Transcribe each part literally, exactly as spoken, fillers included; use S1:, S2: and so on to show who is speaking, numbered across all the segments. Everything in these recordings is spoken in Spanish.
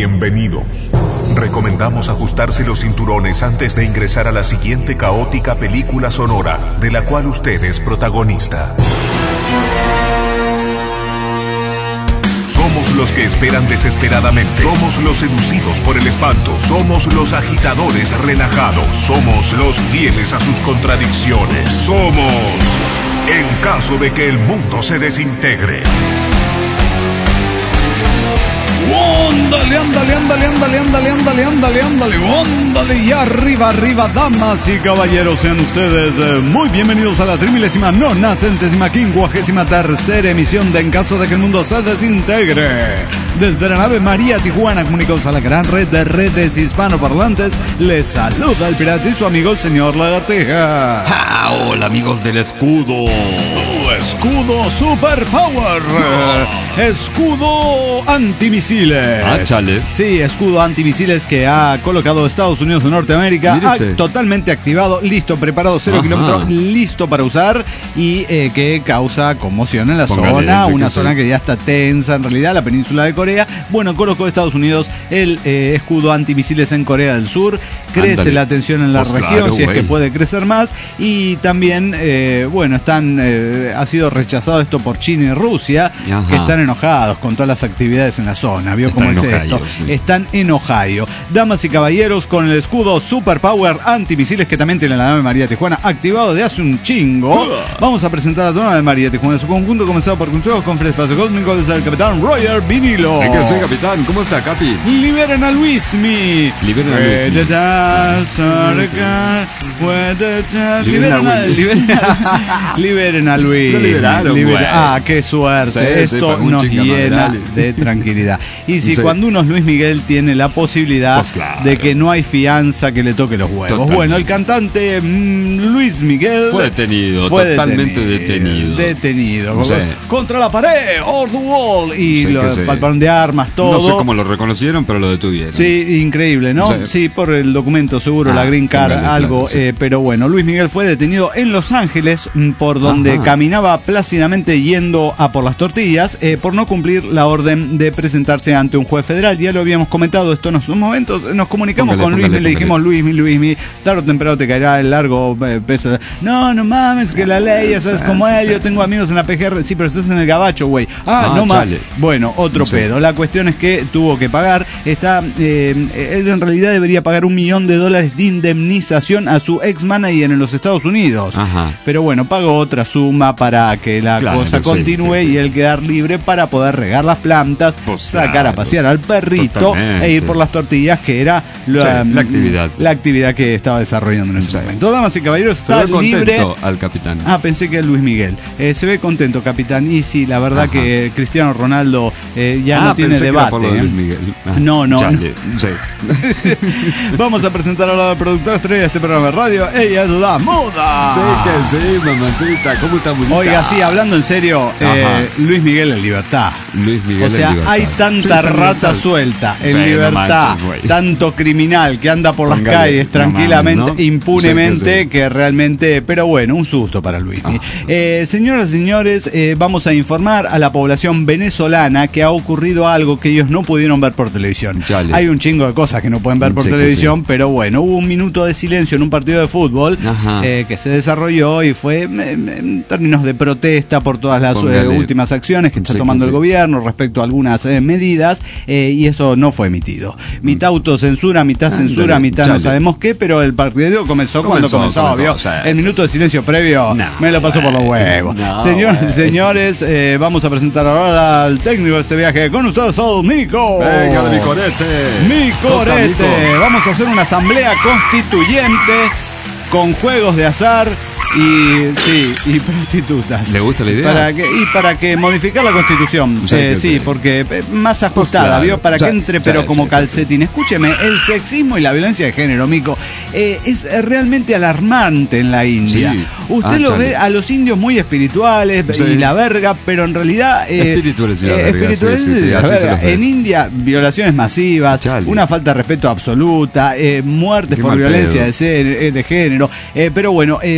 S1: Bienvenidos. Recomendamos ajustarse los cinturones antes de ingresar a la siguiente caótica película sonora, de la cual usted es protagonista. Somos los que esperan desesperadamente. Somos los seducidos por el espanto. Somos los agitadores relajados. Somos los fieles a sus contradicciones. Somos, en caso de que el mundo se desintegre.
S2: Ándale, ándale, ándale, ándale, ándale, ándale, ándale, ándale, ándale, y arriba, arriba, damas y caballeros, sean ustedes eh, muy bienvenidos a la trimilésima, nona, centésima, quincuagésima tercera emisión de En Caso de que el Mundo se Desintegre. Desde la nave María Tijuana, comunicados a la gran red de redes hispanoparlantes, les saluda el pirata y su amigo el señor Lagartija.
S3: Ah, hola amigos del escudo.
S2: Escudo Superpower. Oh. Escudo antimisiles.
S3: Ah, chale.
S2: Sí, escudo antimisiles que ha colocado Estados Unidos de Norteamérica. Ah, totalmente activado, listo, preparado, cero Ajá. kilómetros, listo para usar. Y eh, que causa conmoción en la Póngale zona. Una zona sí. que ya está tensa en realidad, la península de Corea. Bueno, colocó Estados Unidos el eh, escudo antimisiles en Corea del Sur. Crece Ándale. la tensión en la pues región, claro, si es wey. que puede crecer más. Y también, eh, bueno, están... Eh, ha sido rechazado esto por China y Rusia, Ajá. que están enojados con todas las actividades en la zona. ¿Vio están cómo es esto? Ohio, sí. Están en Ohio. Damas y caballeros, con el escudo Superpower antimisiles que también tiene la nave María Tijuana activado de hace un chingo. Uh. Vamos a presentar a la nave María Tijuana en su conjunto, comenzado por consejos con Fred Espacio Cósmico desde el capitán Roger Vinilo.
S3: Sí que sí, capitán. ¿Cómo está, Capi?
S2: Liberen a Luismi.
S3: Liberen a Luismi.
S2: Liberen a Luismi. Liberen a Luis.
S3: Lo liberaron,
S2: Liber... Ah, qué suerte.
S3: Sí,
S2: Esto
S3: sí,
S2: nos llena de tranquilidad. Y si sí. cuando uno es Luis Miguel tiene la posibilidad pues claro. de que no hay fianza que le toque los huevos. Totalmente. Bueno, el cantante mmm, Luis Miguel
S3: fue detenido, fue totalmente detenido.
S2: Detenido. detenido.
S3: Sí.
S2: Contra la pared, or the wall. Y sí, lo palparon de armas, todo.
S3: No sé cómo lo reconocieron, pero lo detuvieron.
S2: Sí, increíble, ¿no? Sí, sí por el documento seguro, ah, la Green Card, algo. Claro, sí. eh, pero bueno, Luis Miguel fue detenido en Los Ángeles, por donde Ajá. caminaba plácidamente yendo a por las tortillas eh, por no cumplir la orden de presentarse ante un juez federal. Ya lo habíamos comentado esto en unos momentos. Nos comunicamos póngale, con Luis, póngale, le dijimos Luis, Luis, Luis, tarde o temprano te caerá el largo eh, peso. No, no mames, que la ley, ya sabes como él, yo tengo amigos en la P G R. Sí, pero estás en el gabacho, güey. Ah, ah, no mames. Bueno, otro sí. pedo. La cuestión es que tuvo que pagar. Está, eh, él en realidad debería pagar un millón de dólares de indemnización a su ex manager en los Estados Unidos.
S3: Ajá.
S2: Pero bueno, pagó otra suma para que la claro, cosa continúe sí, sí, sí. y él quedar libre para poder regar las plantas, pues sacar claro, a pasear al perrito totalmente. e ir por las tortillas, que era la,
S3: sí, la actividad
S2: la actividad que estaba desarrollando en ese sí. momento. Damas y caballeros, está libre.
S3: Al capitán.
S2: Ah, pensé que era Luis Miguel. Eh, se ve contento, capitán. Y sí, la verdad Ajá. que Cristiano Ronaldo eh, ya ah, no tiene debate.
S3: Que era por
S2: ¿eh?
S3: Luis Miguel. Ah,
S2: no, no. no.
S3: Sí.
S2: Vamos a presentar a la productora estrella de este programa de radio. Ella es la Muda.
S3: Sí, que sí, mamacita. ¿Cómo está, Mudita?
S2: Oiga, sí, hablando en serio, eh, Luis Miguel en libertad.
S3: Luis Miguel
S2: o sea,
S3: en libertad.
S2: hay tanta sí, rata suelta en sí, libertad, no manches, tanto criminal que anda por Póngale, las calles tranquilamente, no mames, ¿no? impunemente, sí, que, sí. que realmente, pero bueno, un susto para Luis. Ah. Eh, señoras y señores, eh, vamos a informar a la población venezolana que ha ocurrido algo que ellos no pudieron ver por televisión. Chale. Hay un chingo de cosas que no pueden ver por sí, televisión, sí. pero bueno, hubo un minuto de silencio en un partido de fútbol eh, que se desarrolló y fue en términos de protesta por todas las eh, últimas acciones que está sí, tomando sí. el gobierno respecto a algunas eh, medidas eh, y eso no fue emitido. Mitad autocensura, mitad censura, mitad chale. no sabemos qué, pero el partido comenzó, comenzó cuando comenzó, comenzó, ¿vio? O sea, el minuto de silencio previo no, me lo pasó por los huevos. No, Señoras y señores, eh, vamos a presentar ahora al técnico de este viaje. Con ustedes, el Mico.
S3: Venga, mi corete.
S2: Mi corete. Vamos a hacer una asamblea constituyente con juegos de azar y sí y prostitutas.
S3: ¿Le gusta la idea?
S2: Para que, y para que modificar la Constitución. Sí, eh, sí porque más ajustada, claro. ¿vio? Para o sea, que entre, pero como calcetín. Escúcheme, el sexismo y la violencia de género, Mico, eh, es realmente alarmante en la India. Sí. Usted ah, lo chale. ve a los indios muy espirituales sí. y la verga, pero en realidad eh,
S3: espirituales y la
S2: verga. Eh, espirituales sí, sí, sí, y la verga. En India, violaciones masivas, chale. una falta de respeto absoluta, eh, muertes Qué por violencia de, ser, de género. Eh, pero bueno, eh,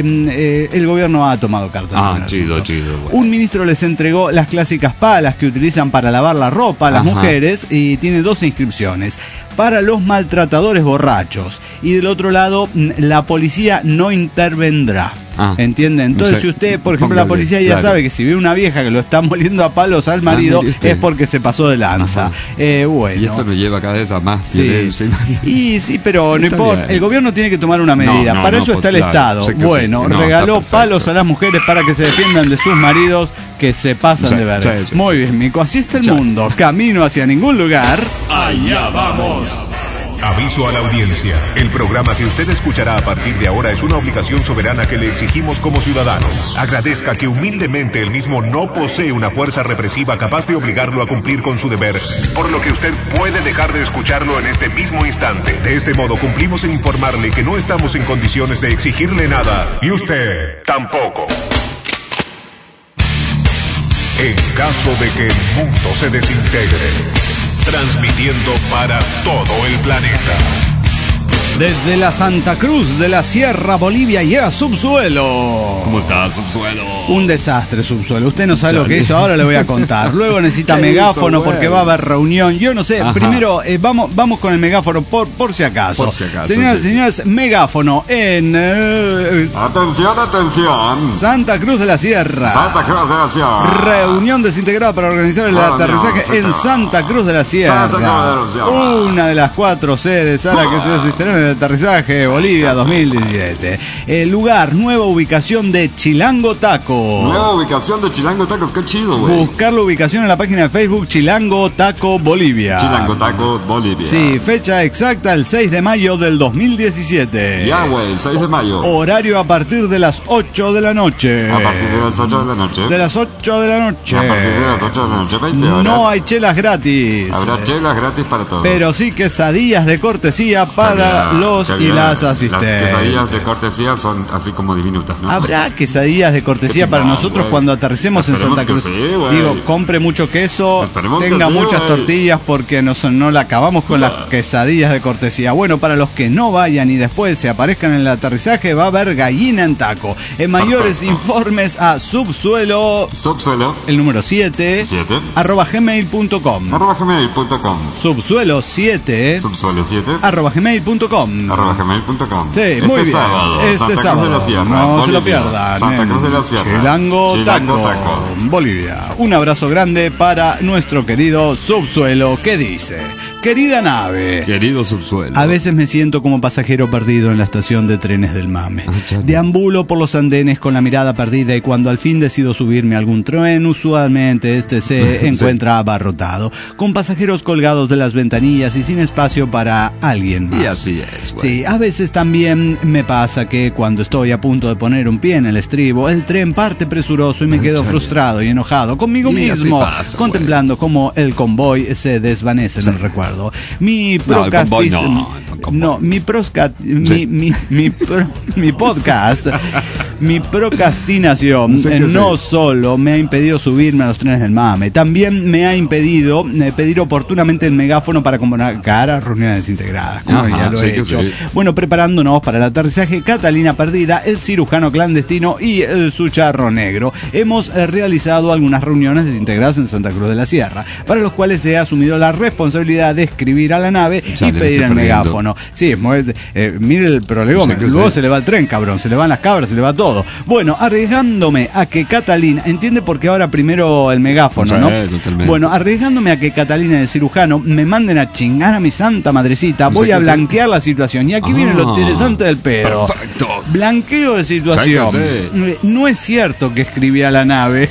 S2: eh, el gobierno ha tomado cartas.
S3: Ah, chido, chido. Bueno.
S2: Un ministro les entregó las clásicas palas que utilizan para lavar la ropa a las Ajá. mujeres y tiene dos inscripciones. Para los maltratadores borrachos. Y del otro lado, la policía no intervendrá. Ah, ¿entienden? Entonces, o sea, si usted, por ejemplo, la policía ya claro. sabe que si ve una vieja que lo está moliendo a palos al marido, ah, es porque se pasó de lanza. Eh, bueno.
S3: Y esto nos lleva cada vez a más
S2: sí. violencia. Y sí, pero no importa. El gobierno tiene que tomar una medida. No, no, Para no, eso pues, está el claro. Estado. Bueno, sí. no, regaló palos a las mujeres para que se defiendan de sus maridos que se pasan sí, de verga. Sí, sí. Muy bien, Mico. Así está el sí. mundo. Camino hacia ningún lugar.
S1: Allá vamos. Aviso a la audiencia. El programa que usted escuchará a partir de ahora es una obligación soberana que le exigimos como ciudadanos. Agradezca que humildemente el mismo no posee una fuerza represiva capaz de obligarlo a cumplir con su deber, por lo que usted puede dejar de escucharlo en este mismo instante. De este modo cumplimos en informarle que no estamos en condiciones de exigirle nada, y usted tampoco. En caso de que el mundo se desintegre, transmitiendo para todo el planeta.
S2: Desde la Santa Cruz de la Sierra, Bolivia, llega Subsuelo.
S3: ¿Cómo está, Subsuelo?
S2: Un desastre, Subsuelo. Usted no sabe Chale. Lo que hizo, ahora le voy a contar. Luego necesita megáfono hizo, porque va a haber reunión. Yo no sé, Ajá. primero eh, vamos, vamos con el megáfono por, por si acaso.
S3: Por si acaso
S2: Señoras y
S3: sí.
S2: señores, megáfono en... Eh,
S4: atención, atención.
S2: Santa Cruz de la Sierra.
S4: Santa Cruz de la Sierra.
S2: Reunión desintegrada para organizar el reunión, aterrizaje sí, en Santa Cruz de la Sierra. Santa Cruz de la Sierra. Una de las cuatro sedes a la que se asistirán en el aterrizaje Bolivia dos mil diecisiete. El lugar, nueva ubicación de Chilango Taco.
S4: Nueva ubicación de Chilango Tacos, qué chido, güey.
S2: Buscar la ubicación en la página de Facebook Chilango Taco Bolivia.
S4: Chilango Taco Bolivia.
S2: Sí, fecha exacta el seis de mayo del dos mil diecisiete.
S4: Ya, güey, seis de mayo.
S2: Horario a partir de las ocho de la noche.
S4: A partir de las ocho de la noche.
S2: De las ocho de la noche.
S4: A partir de las ocho de la noche, veinte horas.
S2: No hay chelas gratis.
S4: Habrá chelas gratis para todos.
S2: Pero sí quesadillas de cortesía para También, los y las asistentes.
S4: Las quesadillas de cortesía son así como diminutas, ¿no?
S2: Habrá quesadillas de cortesía para nosotros wey. Cuando aterricemos Esperemos en Santa Cruz. Sí, Digo, compre mucho queso, Esperemos tenga sí, muchas wey. Tortillas porque no, no la acabamos con no. las quesadillas de cortesía. Bueno, para los que no vayan y después se aparezcan en el aterrizaje, va a haber gallina en taco. En mayores Perfecto. Informes a Subsuelo.
S4: Subsuelo.
S2: El número siete.
S4: siete.
S2: Arroba gmail punto com.
S4: Arroba gmail punto com.
S2: Subsuelo siete.
S4: Subsuelo siete.
S2: Arroba gmail punto com.
S4: Arroba gmail punto com.
S2: Sí,
S4: este
S2: muy bien.
S4: Sábado,
S2: este
S4: Santa
S2: sábado.
S4: Cruz de la Sierra,
S2: no
S4: Bolivia.
S2: Se lo pierdan.
S4: Santa Cruz de la Sierra.
S2: Chilango,
S4: Chilango
S2: Taco,
S4: Taco.
S2: Bolivia. Un abrazo grande para nuestro querido Subsuelo, que dice: querida nave.
S3: Querido Subsuelo.
S2: A veces me siento como pasajero perdido en la estación de trenes del Mame. Deambulo por los andenes con la mirada perdida y cuando al fin decido subirme a algún tren, usualmente este se encuentra sí. abarrotado, con pasajeros colgados de las ventanillas y sin espacio para alguien más.
S3: Y así es. Bueno.
S2: Sí, a veces también me pasa que cuando estoy a punto de poner un pie en el estribo, el tren parte presuroso y me quedo frustrado y enojado conmigo y mismo, pasa, contemplando cómo el convoy se desvanece en sí. el recuerdo. Mi procrastinación. No, no, mi proscat, sí. mi, mi, mi, pro, mi podcast, mi procrastinación sí no sí. solo me ha impedido subirme a los trenes del Mame, también me ha impedido eh, pedir oportunamente el megáfono para convocar a reuniones desintegradas. Como Ajá, ya lo sí he hecho. Sí. Bueno, preparándonos para el aterrizaje, Catalina Perdida, el cirujano clandestino y el Sucharro Negro. Hemos eh, realizado algunas reuniones desintegradas en Santa Cruz de la Sierra, para los cuales he asumido la responsabilidad de escribir a la nave y pedir el megáfono. Sí, eh, mire el prolegómetro, sí, luego sí. se le va el tren, cabrón, se le van las cabras, se le va todo. Bueno, arriesgándome a que Catalina, entiende por qué ahora primero el megáfono, sí, ¿no? Totalmente. Bueno, arriesgándome a que Catalina y el cirujano me manden a chingar a mi santa madrecita, voy sí, a blanquear sí. la situación. Y aquí ah, viene lo interesante del pedo.
S3: Perfecto.
S2: Blanqueo de situación. Sí, sí. No es cierto que escribí a la nave.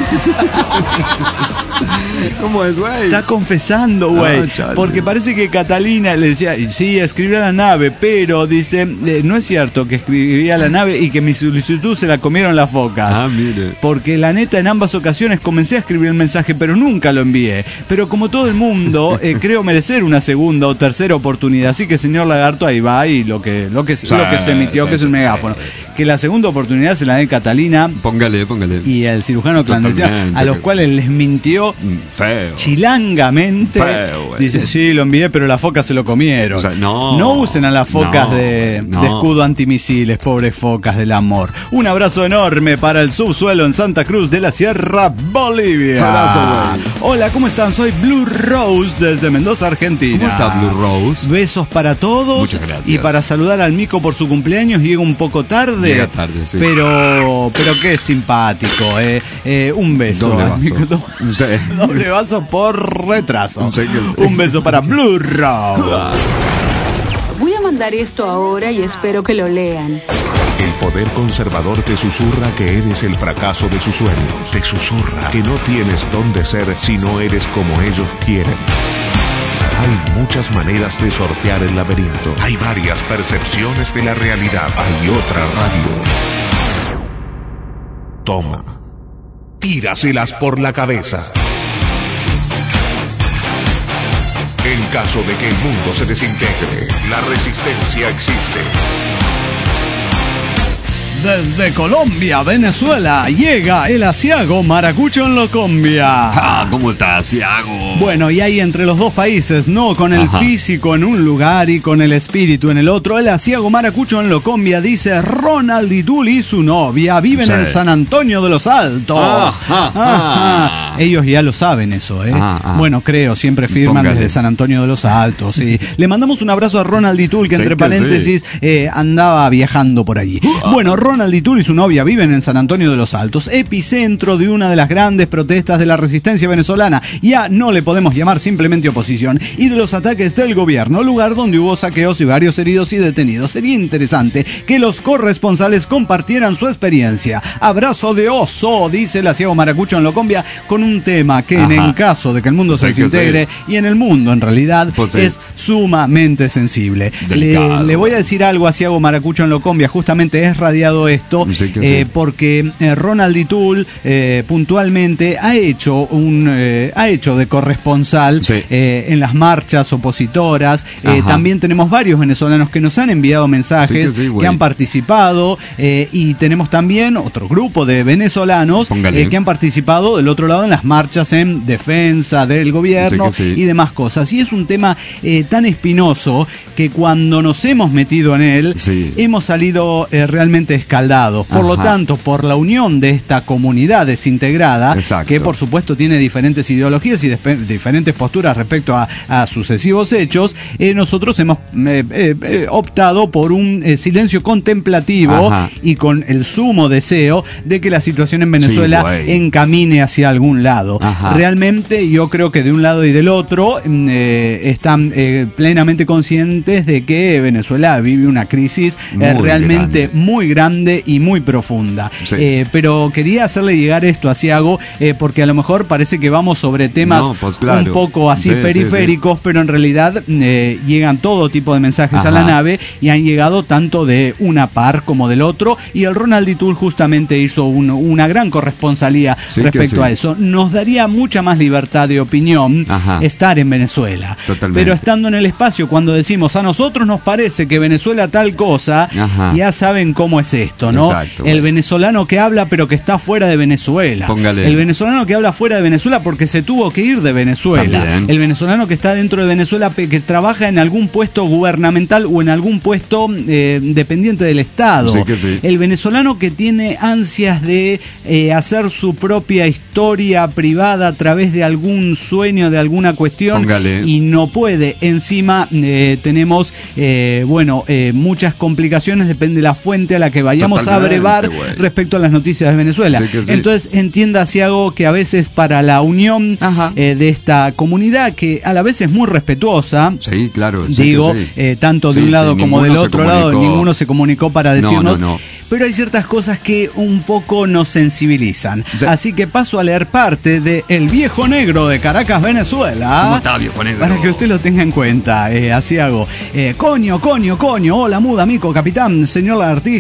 S3: ¿Cómo es, güey?
S2: Está confesando, güey. Ah, porque parece que Catalina le decía, sí, escribí a la nave, pero dice, eh, no es cierto que escribí a la nave y que mi solicitud se la comieron las focas.
S3: Ah, mire.
S2: Porque la neta, en ambas ocasiones comencé a escribir el mensaje, pero nunca lo envié. Pero como todo el mundo, eh, creo merecer una segunda o tercera oportunidad. Así que, señor Lagarto, ahí va, y lo que, lo que, sí, lo que se emitió, sí, que es el megáfono. que la segunda oportunidad se la dé Catalina.
S3: Póngale, póngale.
S2: Y el cirujano clandestino, a los cuales les mintió
S3: feo.
S2: chilangamente.
S3: Feo, güey.
S2: Dice, sí, lo envié, pero las focas se lo comieron.
S3: O sea, no.
S2: No usen a las focas
S3: no,
S2: de,
S3: no.
S2: de escudo antimisiles, pobres focas del amor. Un abrazo enorme para el subsuelo en Santa Cruz de la Sierra, Bolivia.
S3: Abrazo, güey.
S2: Hola, ¿cómo están? Soy Blue Rose desde Mendoza, Argentina.
S3: ¿Cómo está Blue Rose?
S2: Besos para todos.
S3: Muchas gracias.
S2: Y para saludar al Mico por su cumpleaños, llega un poco tarde.
S3: Llega tarde, sí.
S2: Pero, pero qué simpático, eh. Eh, un beso.
S3: Doble vaso.
S2: Mico, do-
S3: Sí.
S2: Doble vaso por retraso.
S3: Sí, que sí.
S2: Un beso para Blue Rose.
S5: Voy a mandar esto ahora y espero que lo lean.
S1: El poder conservador te susurra que eres el fracaso de sus sueños. Te susurra que no tienes dónde ser si no eres como ellos quieren. Hay muchas maneras de sortear el laberinto. Hay varias percepciones de la realidad. Hay otra radio. Toma. Tíraselas por la cabeza. En caso de que el mundo se desintegre, la resistencia existe.
S2: Desde Colombia, Venezuela, llega el asiago Maracucho en Locombia.
S3: Ah, ¿cómo está, Asiago?
S2: Bueno, y hay entre los dos países, ¿no? Con el
S3: Ajá.
S2: físico en un lugar y con el espíritu en el otro. El asiago Maracucho en Locombia dice: Ronald Idul y su novia viven
S3: Sí.
S2: en San Antonio de los Altos.
S3: Ajá,
S2: Ajá.
S3: ajá.
S2: Ellos ya lo saben eso, ¿eh?
S3: Ah, ah.
S2: Bueno, creo, siempre firman
S3: Póngale.
S2: desde San Antonio de los Altos. Sí. Le mandamos un abrazo a Ronald Idul, que
S3: Sí
S2: entre
S3: que
S2: paréntesis eh, andaba viajando por allí. Bueno, Ronald Idul y su novia viven en San Antonio de los Altos, epicentro de una de las grandes protestas de la resistencia venezolana. Ya no le podemos llamar simplemente oposición, y de los ataques del gobierno, lugar donde hubo saqueos y varios heridos y detenidos. Sería interesante que los corresponsales compartieran su experiencia. Abrazo de oso, dice el asiago Maracucho en Locombia, con un tema que en,
S3: Ajá.
S2: en caso de que el mundo se
S3: Sí que
S2: desintegre, y en el mundo en realidad,
S3: Pues sí.
S2: es sumamente sensible. Le,
S3: Delicado.
S2: le voy a decir algo a asiago Maracucho en Locombia, justamente es radiado esto,
S3: Sí que
S2: eh,
S3: sí.
S2: porque eh, Ronald Idul eh, puntualmente ha hecho un eh, ha hecho de corresponsal
S3: Sí.
S2: eh, en las marchas opositoras. Eh,
S3: Ajá.
S2: también tenemos varios venezolanos que nos han enviado mensajes,
S3: Sí que sí,
S2: que,
S3: güey.
S2: han participado, eh, y tenemos también otro grupo de venezolanos
S3: Póngale.
S2: eh, que han participado del otro lado en las marchas en defensa del gobierno
S3: Sí que sí.
S2: y demás cosas. Y es un tema eh, tan espinoso que cuando nos hemos metido en él,
S3: Sí.
S2: hemos salido eh, realmente escaldados. Por lo
S3: Ajá.
S2: tanto, por la unión de esta comunidad desintegrada,
S3: Exacto.
S2: que por supuesto tiene diferentes ideologías y despe- diferentes posturas respecto a, a sucesivos hechos, eh, nosotros hemos eh, eh, eh, optado por un eh, silencio contemplativo.
S3: Ajá.
S2: Y con el sumo deseo de que la situación en Venezuela
S3: Sí, güey.
S2: encamine hacia algún lado.
S3: Ajá.
S2: Realmente yo creo que de un lado y del otro mm, eh, están eh, plenamente conscientes de que Venezuela vive una crisis eh,
S3: Muy
S2: realmente
S3: grande.
S2: muy grande y muy profunda.
S3: Sí.
S2: Eh, pero quería hacerle llegar esto a Asiago, eh, porque a lo mejor parece que vamos sobre temas
S3: No, pues claro.
S2: un poco así
S3: Sí, sí,
S2: periféricos, pero en realidad eh, llegan todo tipo de mensajes
S3: Ajá.
S2: a la nave, y han llegado tanto de una par como del otro, y el Ronald Idul justamente hizo un- una gran corresponsalía
S3: Sí que
S2: respecto
S3: sí.
S2: a eso. Nos daría mucha más libertad de opinión
S3: Ajá.
S2: estar en Venezuela.
S3: Totalmente.
S2: Pero estando en el espacio, cuando decimos a nosotros nos parece que Venezuela tal cosa,
S3: Ajá.
S2: ya saben cómo es esto, ¿no?
S3: Exacto,
S2: el
S3: güey.
S2: venezolano que habla pero que está fuera de Venezuela.
S3: Póngale.
S2: El venezolano que habla fuera de Venezuela porque se tuvo que ir de Venezuela.
S3: También.
S2: El venezolano que está dentro de Venezuela pe- que trabaja en algún puesto gubernamental o en algún puesto eh, dependiente del Estado.
S3: Sí que sí.
S2: El venezolano que tiene ansias de eh, hacer su propia historia privada a través de algún sueño, de alguna cuestión,
S3: Póngale.
S2: y no puede. Encima eh, tenemos, eh, bueno, eh, muchas complicaciones, depende de la fuente a la que vayamos
S3: Totalmente,
S2: a brevar
S3: güey.
S2: respecto a las noticias de Venezuela.
S3: Sí que sí.
S2: Entonces entienda, Asiago, que a veces para la unión
S3: Ajá.
S2: eh, de esta comunidad, que a la vez es muy respetuosa,
S3: Sí, claro. sí
S2: digo,
S3: que sí.
S2: eh, tanto de
S3: Sí,
S2: un lado
S3: sí,
S2: como del
S3: ninguno se
S2: otro lado,
S3: comunicó.
S2: ninguno se comunicó para
S3: No,
S2: decirnos,
S3: no, no.
S2: pero hay ciertas cosas que un poco nos sensibilizan.
S3: Sí.
S2: Así que paso a leer parte de El Viejo Negro de Caracas, Venezuela.
S3: ¿Cómo está, viejo negro?
S2: Para que usted lo tenga en cuenta, eh, así hago. Eh, coño, coño, coño, hola muda, mico, capitán, señor Lagartija,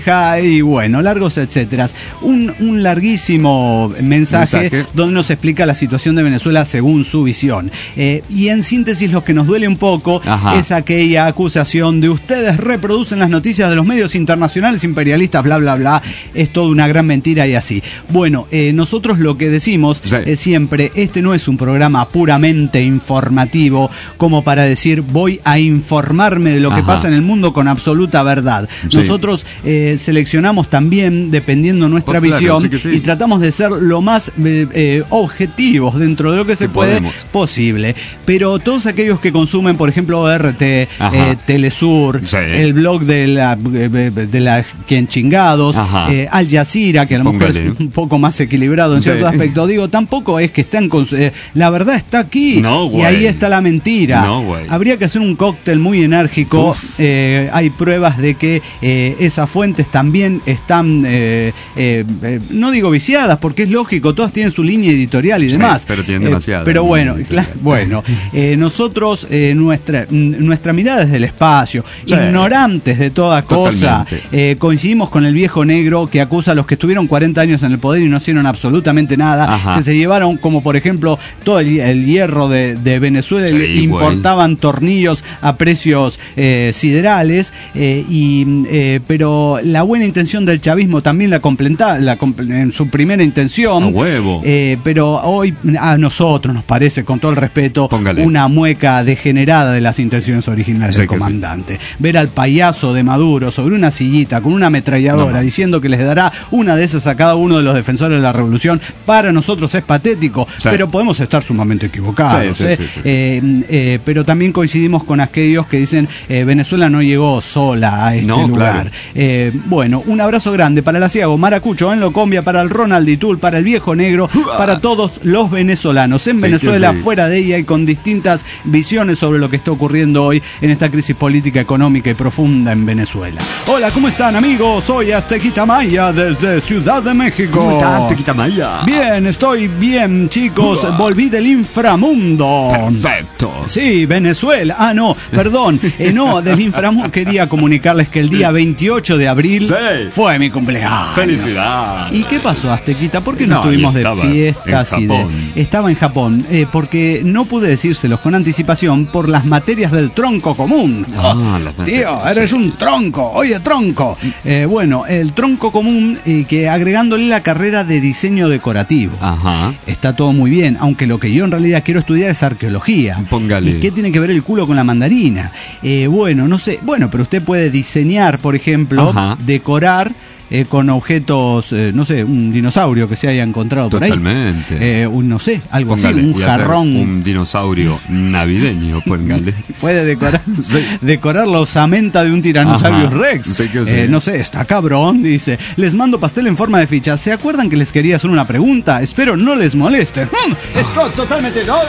S2: y bueno, largos etcétera. Un, un larguísimo mensaje, mensaje donde nos explica la situación de Venezuela según su visión. Eh, y en síntesis, lo que nos duele un poco Ajá. es aquella acusación de ustedes reproducen las noticias de los medios internacionales imperialistas, bla, bla, bla. Es toda una gran mentira y así. Bueno, eh, nosotros lo que decimos sí. es siempre, este no es un programa puramente informativo como para decir voy a informarme de lo Ajá. que pasa en el mundo con absoluta verdad. Sí. Nosotros eh, seleccionamos también, dependiendo nuestra pues visión, claro, sí sí. y tratamos de ser lo más eh, eh, objetivos dentro de lo que se puede podemos. posible. Pero todos aquellos que consumen, por ejemplo, O R T, eh, Telesur, sí. el blog de la, de la Quien Chingados, eh, Al Jazeera, que a lo Póngale. mejor es un poco más equilibrado en sí. cierto aspecto, digo, tampoco es que están con, eh, la verdad está aquí no, y ahí está la mentira. No, habría que hacer un cóctel muy enérgico. Eh, hay pruebas de que eh, esas fuentes también están, eh, eh, eh, no digo viciadas, porque es lógico, todas tienen su línea editorial y demás. Sí,
S3: pero tienen demasiado.
S2: Eh, pero bueno, claro, bueno, eh, nosotros, eh, nuestra, nuestra mirada desde el espacio, sí. ignorantes de toda cosa, eh, coincidimos con el viejo negro que acusa a los que estuvieron cuarenta años en el poder y no hicieron absolutamente nada, Ajá. que se llevaron, como por ejemplo, todo el, el hierro de, de Venezuela, sí, importaban bueno. tornillos a precios eh, siderales, eh, y, eh, pero la buena intención del chavismo también la completa, la en su primera intención,
S3: a huevo.
S2: Eh, pero hoy a nosotros nos parece, con todo el respeto, Póngale. una mueca degenerada de las intenciones originales sí, del comandante. Sí. Ver al payaso de Maduro sobre una sillita con una ametralladora no, diciendo que les dará una de esas a cada uno de los defensores de la revolución, para nosotros es patético, sí. pero podemos estar sumamente equivocados. Sí, sí, ¿eh? Sí, sí, sí. Eh, eh, pero también coincidimos con aquellos que dicen eh, Venezuela no llegó sola a este no, lugar. Claro. Eh, bueno, un abrazo grande para el Asiago, Maracucho, en Locombia, para el Ronald Itul, para el viejo negro, para todos los venezolanos en sí, Venezuela, sí. fuera de ella y con distintas visiones sobre lo que está ocurriendo hoy en esta crisis política, económica y profunda en Venezuela. Hola, ¿cómo están, amigos? Soy Aztequita Maya desde Ciudad de México.
S3: ¿Cómo estás, Aztequita Maya?
S2: Bien, estoy bien, chicos. Uh. Volví del inframundo.
S3: Perfecto.
S2: Sí, Venezuela. Ah, no, perdón. Eh, no, del inframundo. Quería comunicarles que el día veintiocho de abril sí. fue mi cumpleaños.
S3: ¡Felicidad!
S2: ¿Y qué pasó, Aztequita? ¿Por qué no, no estuvimos de fiestas y de... Estaba en Japón, eh, porque no pude decírselos con anticipación por las materias del tronco común.
S3: Ah, las
S2: Tío, eres sí. un tronco. Oye, tronco. Eh, bueno, el tronco común, eh, que agregándole la carrera de diseño decorativo.
S3: Ajá.
S2: Está todo muy bien, aunque lo que yo en realidad quiero estudiar es arqueología.
S3: Póngale.
S2: ¿Y qué tiene que ver el culo con la mandarina? Eh, bueno, no sé. Bueno, pero usted puede diseñar, por ejemplo, Ajá. decorar eh, con objetos, eh, no sé, un dinosaurio que se haya encontrado
S3: Totalmente.
S2: por ahí.
S3: Totalmente.
S2: Eh, un, no sé, algo
S3: Póngale,
S2: así, un jarrón.
S3: Un dinosaurio navideño, póngale.
S2: Puede decorar, sí. decorar la osamenta de un Tyrannosaurus Ajá. Rex.
S3: Sí que sí.
S2: Eh, no sé, está cabrón, dice. Les mando pastel en forma de ficha. ¿Se acuerdan que les quería hacer una pregunta? Espero no les moleste. ¡Mm! Esto totalmente... No,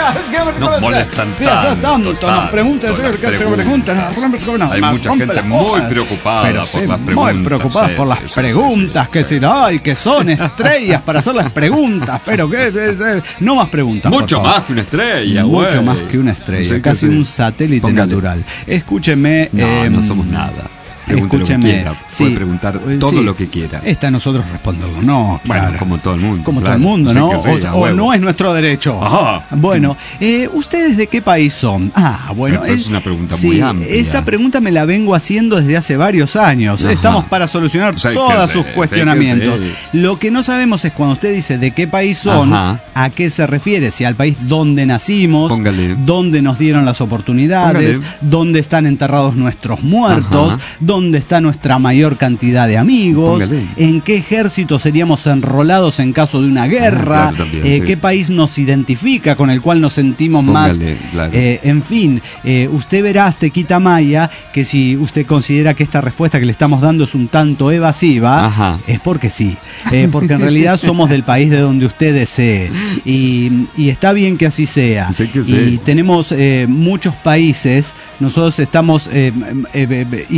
S3: nos molestan
S2: sí, tanto, tanto. Total, nos preguntan,
S3: las preguntas.
S2: preguntas.
S3: Hay mucha gente muy preocupada
S2: pero
S3: por
S2: sí,
S3: las preguntas.
S2: Muy preocupada sí, por las sí, preguntas, sí, sí, que sí, si ay, que son estrellas para hacer las preguntas, pero que no más preguntas.
S3: Mucho más que una estrella,
S2: Mucho
S3: güey.
S2: más que una estrella, sí, casi sí. un satélite Póngale. natural. Escúcheme.
S3: No,
S2: eh,
S3: no somos nada. Escúcheme, lo que quiera.
S2: Sí,
S3: puede preguntar todo sí, lo que quiera.
S2: Está a nosotros responderlo, no, claro.
S3: Bueno, como todo el mundo.
S2: Como
S3: claro.
S2: todo el mundo, ¿no?
S3: Sí,
S2: o, o no es nuestro derecho.
S3: Ajá.
S2: Bueno, eh, ¿ustedes de qué país son? Ah, bueno.
S3: Es, es una pregunta
S2: sí,
S3: muy amplia.
S2: Esta pregunta me la vengo haciendo desde hace varios años. Ajá. Estamos para solucionar
S3: sí,
S2: todos sus
S3: sé,
S2: cuestionamientos.
S3: Sí.
S2: Lo que no sabemos es cuando usted dice de qué país son, Ajá. a qué se refiere. Si al país donde nacimos,
S3: Póngale.
S2: donde nos dieron las oportunidades, Póngale. donde están enterrados nuestros muertos, Ajá. donde está nuestra mayor cantidad de amigos, Póngale. en qué ejército seríamos enrolados en caso de una guerra, ah, claro, también, eh, sí. qué país nos identifica, con el cual nos sentimos Póngale, más, claro. eh, en fin, eh, usted verá, Aztequita Maya, que si usted considera que esta respuesta que le estamos dando es un tanto evasiva, Ajá. es porque sí, eh, porque en realidad somos del país de donde usted desee, y, y está bien que así sea,
S3: sí que
S2: y
S3: sí.
S2: tenemos eh, muchos países, nosotros estamos eh, eh, eh, identificando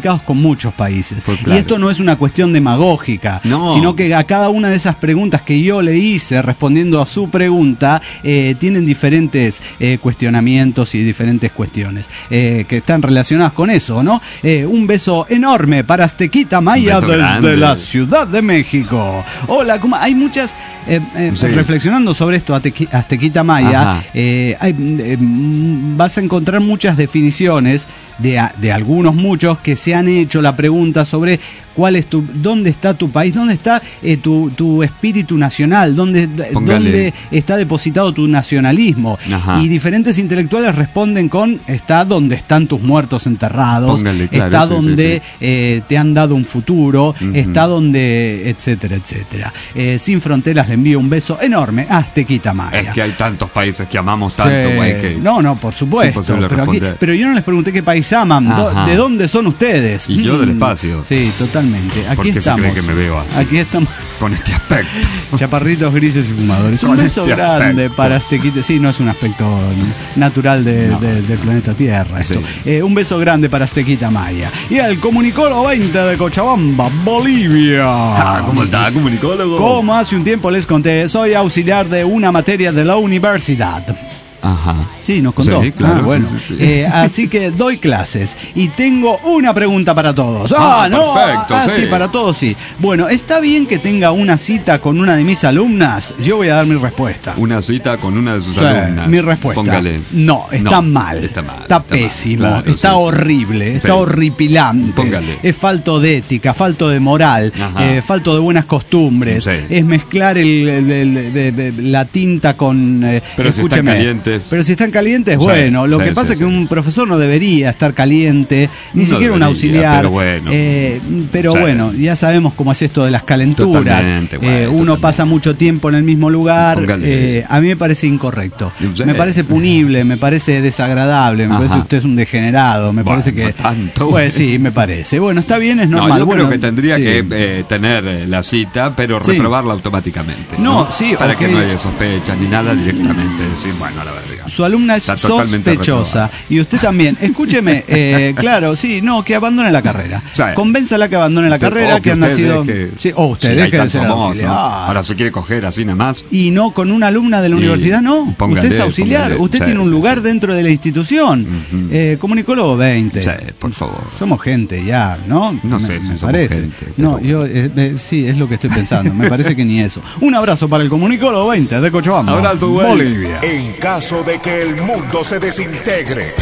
S2: comunicados con muchos países.
S3: Pues claro.
S2: Y esto no es una cuestión demagógica,
S3: no.
S2: sino que a cada una de esas preguntas que yo le hice respondiendo a su pregunta, eh, tienen diferentes eh, cuestionamientos y diferentes cuestiones eh, que están relacionadas con eso, ¿no? Eh, un beso enorme para Aztequita Maya desde grande. La Ciudad de México. Hola, ¿cómo? Hay muchas... Eh, eh, sí. Reflexionando sobre esto, Aztequita Maya, eh, hay, eh, vas a encontrar muchas definiciones de, de algunos, muchos, que se han hecho la pregunta sobre cuál es tu, dónde está tu país, dónde está eh, tu, tu espíritu nacional, dónde, dónde está depositado tu nacionalismo. Ajá. Y diferentes intelectuales responden con está donde están tus muertos enterrados, Póngale, claro, está sí, donde sí, sí. Eh, te han dado un futuro, uh-huh. está donde, etcétera, etcétera. Eh, Sin Fronteras le envío un beso enorme a Aztequita Maya.
S3: Es que hay tantos países que amamos tanto, sí. güey, que
S2: no, no, por supuesto. Pero, aquí, pero yo no les pregunté qué país aman, Ajá. ¿de dónde son ustedes?
S3: Y yo del espacio.
S2: Sí, totalmente. Aquí
S3: ¿Por qué
S2: estamos.
S3: se cree que me veo así?
S2: Aquí estamos.
S3: Con este aspecto.
S2: Chaparritos grises y fumadores. Un beso este grande aspecto. Para Aztequita. Sí, no es un aspecto natural de, no. de, del planeta Tierra. Esto. Sí. Eh, un beso grande para Aztequita Maya. Y el comunicólogo veinte de Cochabamba, Bolivia.
S3: Ah, ¿cómo está, comunicólogo?
S2: Como hace un tiempo les conté, soy auxiliar de una materia de la universidad.
S3: Ajá.
S2: Sí, nos contó.
S3: Sí, claro,
S2: ah, bueno.
S3: sí, sí, sí.
S2: Eh, así que doy clases y tengo una pregunta para todos.
S3: Ah,
S2: ah no.
S3: Perfecto,
S2: ah,
S3: sí.
S2: sí, para todos sí. Bueno, ¿está bien que tenga una cita con una de mis alumnas? Yo voy a dar mi respuesta.
S3: Una cita con una de sus
S2: sí,
S3: alumnas.
S2: Mi respuesta.
S3: Póngale.
S2: No, está
S3: no,
S2: mal.
S3: Está mal.
S2: Está, está pésimo. Mal, claro, está sí, horrible. Sí. Está horripilante.
S3: Póngale.
S2: Es falto de ética, falto de moral, eh, falto de buenas costumbres. Sí. Es mezclar el, el, el, el, el, la tinta con. Eh,
S3: pero escúcheme, si están calientes.
S2: Pero si están calientes, sí, bueno. Lo sí, que pasa sí, es que sí. un profesor no debería estar caliente, ni no siquiera debería, un auxiliar.
S3: Pero bueno,
S2: eh, pero
S3: sí.
S2: bueno, ya sabemos cómo es esto de las calenturas.
S3: Totalmente,
S2: bueno, eh, uno totalmente. Pasa mucho tiempo en el mismo lugar. Eh, a mí me parece incorrecto. Sí. Me parece punible, me parece desagradable, me Ajá. parece que usted es un degenerado, me bueno, parece que.
S3: Tanto,
S2: pues sí, me parece. Bueno, está bien, es normal.
S3: No, yo
S2: bueno,
S3: creo que tendría
S2: sí.
S3: que eh, tener la cita, pero
S2: sí.
S3: reprobarla automáticamente.
S2: No,
S3: ¿no?
S2: sí,
S3: para
S2: okay.
S3: que no haya sospechas ni nada, directamente decir, bueno, la verdad.
S2: Su alumna es sospechosa y usted también. Escúcheme, eh, claro, sí, no, que abandone la carrera. Sí. Convénzala que abandone la carrera, que, que han nacido.
S3: Que,
S2: sí, o usted
S3: sí,
S2: deje de ser auxiliar.
S3: ¿no? Ahora se quiere coger así nada más.
S2: Y no con una alumna de la y universidad, no.
S3: Póngale,
S2: usted es auxiliar,
S3: póngale,
S2: usted
S3: sí,
S2: tiene un
S3: sí,
S2: lugar
S3: sí.
S2: dentro de la institución. Uh-huh. eh, comunicólogo veinte.
S3: Sí, por favor.
S2: Somos gente ya, ¿no?
S3: No
S2: me,
S3: sé si
S2: me
S3: somos
S2: parece.
S3: gente.
S2: No, yo, eh, eh, sí, es lo que estoy pensando. Me parece que ni eso. Un abrazo para el comunicólogo veinte de Cochabamba,
S3: abrazo, güey.
S2: Bolivia.
S1: En caso de que el mundo se desintegre,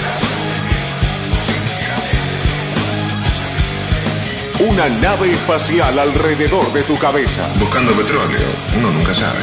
S1: una nave espacial alrededor de tu cabeza.
S6: Buscando petróleo, uno nunca sabe.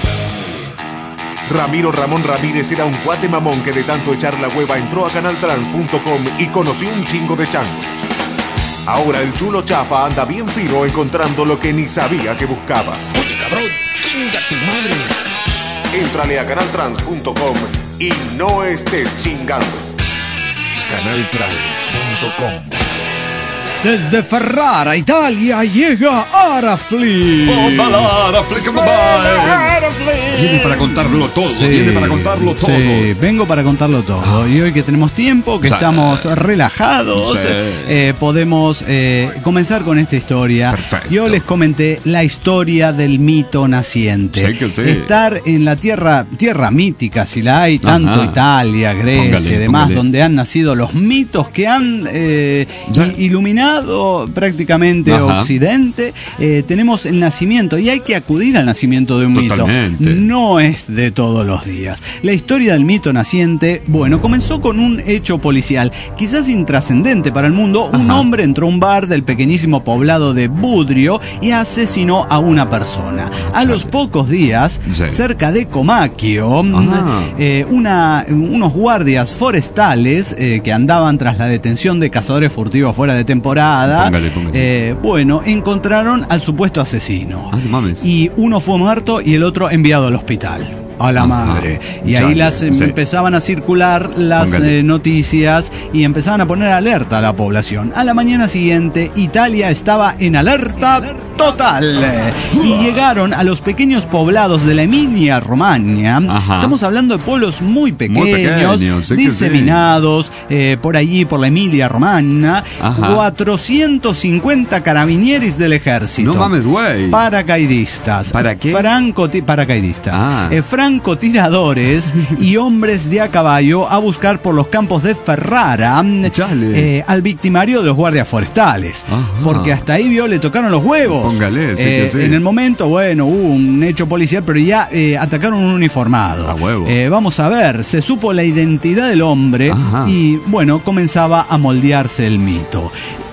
S1: Ramiro Ramón Ramírez era un cuate mamón que de tanto echar la hueva entró a canal trans punto com y conoció un chingo de changos. Ahora el chulo chafa anda bien fino encontrando lo que ni sabía que buscaba.
S6: Oye, cabrón, chinga tu madre.
S1: Éntrale a canal trans punto com y no estés chingando.
S6: canal trans punto com.
S2: Desde Ferrara, Italia, llega Arafli.
S3: ¡Hola, Arafli! ¿Cómo va? Viene para contarlo todo, sí, viene para contarlo todo.
S2: Sí, vengo para contarlo todo. Y hoy que tenemos tiempo, que sí. estamos relajados, sí. eh, podemos eh, comenzar con esta historia.
S3: Perfecto.
S2: Yo les comenté la historia del mito naciente.
S3: Sí que sí.
S2: Estar en la tierra, tierra mítica, si la hay, tanto Ajá. Italia, Grecia póngale, y demás, póngale. Donde han nacido los mitos que han eh, iluminado prácticamente Ajá. Occidente, eh, tenemos el nacimiento y hay que acudir al nacimiento de un
S3: Totalmente.
S2: mito. No es de todos los días. La historia del mito naciente, bueno, comenzó con un hecho policial, quizás intrascendente para el mundo. Ajá. Un hombre entró a un bar del pequeñísimo poblado de Budrio y asesinó a una persona. A los pocos días, sí. cerca de Comaquio, eh, una, unos guardias forestales eh, que andaban tras la detención de cazadores furtivos fuera de temporada, Póngale, póngale. Eh, bueno, encontraron al supuesto asesino.
S3: Ah, no mames.
S2: Y uno fue muerto y el otro enviado al hospital. A la ah, madre. Ah, y ahí las sí. empezaban a circular las eh, noticias y empezaban a poner alerta a la población. A la mañana siguiente, Italia estaba en alerta total. Y llegaron a los pequeños poblados de la Emilia Romagna.
S3: Ajá.
S2: Estamos hablando de pueblos muy pequeños,
S3: muy pequeños sí
S2: diseminados sí. eh, por allí, por la Emilia Romagna.
S3: Ajá.
S2: cuatrocientos cincuenta carabinieros del ejército.
S3: No mames, güey.
S2: Paracaidistas.
S3: ¿Para qué?
S2: Franco paracaidistas.
S3: Ah.
S2: Eh, francotiradores y hombres de a caballo a buscar por los campos de Ferrara eh, al victimario de los guardias forestales.
S3: Ajá.
S2: Porque hasta ahí vio, le tocaron los huevos.
S3: Póngale, sí
S2: eh,
S3: que sí.
S2: En el momento, bueno, hubo un hecho policial, pero ya eh, atacaron un uniformado.
S3: A huevo.
S2: Eh, vamos a ver, se supo la identidad del hombre.
S3: Ajá.
S2: Y bueno, comenzaba a moldearse el mito.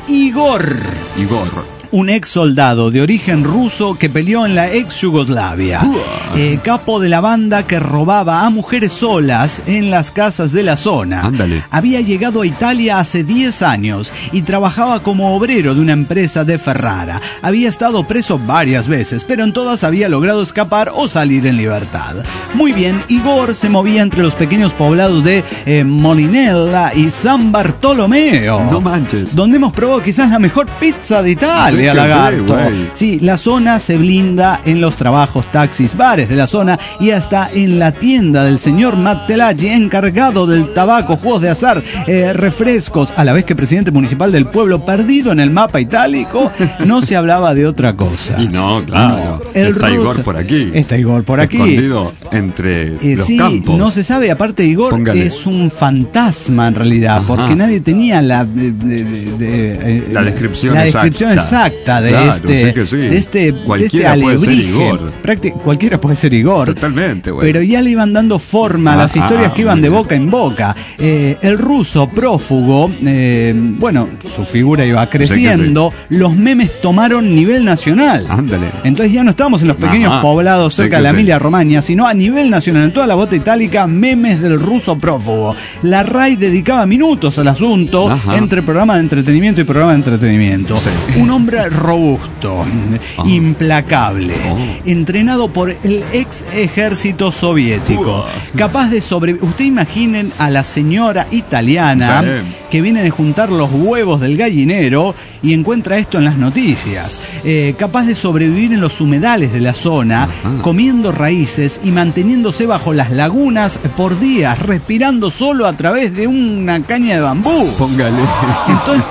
S2: Igor.
S3: Igor.
S2: Un ex soldado de origen ruso que peleó en la ex Yugoslavia. Eh, capo de la banda que robaba a mujeres solas en las casas de la zona.
S3: Ándale.
S2: Había llegado a Italia hace diez años y trabajaba como obrero de una empresa de Ferrara. Había estado preso varias veces, pero en todas había logrado escapar o salir en libertad. Muy bien, Igor se movía entre los pequeños poblados de eh, Molinella y San Bartolomeo.
S3: No manches.
S2: Donde hemos probado quizás la mejor pizza de Italia.
S3: Sí,
S2: Lagarto.
S3: Sí,
S2: sí, la zona se blinda en los trabajos, taxis, bares de la zona y hasta en la tienda del señor Mattelaggi, encargado del tabaco, juegos de azar, eh, refrescos, a la vez que presidente municipal del pueblo, perdido en el mapa itálico. No se hablaba de otra cosa.
S3: Y no, claro.
S2: No, el
S3: está
S2: ruso,
S3: Igor por aquí.
S2: Está Igor por aquí.
S3: Escondido entre
S2: eh,
S3: los
S2: sí,
S3: campos.
S2: No se sabe, aparte Igor
S3: Póngale.
S2: es un fantasma en realidad. Ajá. Porque nadie tenía la de, de, de, de,
S3: la descripción
S2: la
S3: exacta.
S2: descripción exacta de
S3: Claro,
S2: este
S3: sí que sí.
S2: de este,
S3: cualquiera
S2: de este
S3: puede ser
S2: alebrije.
S3: Igor.
S2: Prácti- cualquiera puede ser Igor.
S3: Totalmente, güey.
S2: Pero ya le iban dando forma a las
S3: Ah,
S2: historias
S3: ah,
S2: que iban de
S3: bien.
S2: boca en boca. Eh, el ruso prófugo, eh, bueno, su figura iba creciendo. Sí, sí. Los memes tomaron nivel nacional.
S3: Ándale.
S2: Entonces ya no estábamos en los pequeños
S3: Ajá.
S2: poblados cerca
S3: Sí
S2: de la
S3: sí.
S2: Emilia Romagna, sino a nivel nacional. En toda la bota itálica, memes del ruso prófugo. La R A I dedicaba minutos al asunto. Ajá. Entre programa de entretenimiento y programa de entretenimiento. Sí. Un hombre robusto, oh. implacable, oh. entrenado por el ex ejército soviético, uh. capaz de sobrevivir. Usted imaginen a la señora italiana sí. que viene de juntar los huevos del gallinero y encuentra esto en las noticias. Eh, capaz de sobrevivir en los humedales de la zona, uh-huh. comiendo raíces y manteniéndose bajo las lagunas por días, respirando solo a través de una caña de bambú.
S3: Póngale.
S2: Entonces,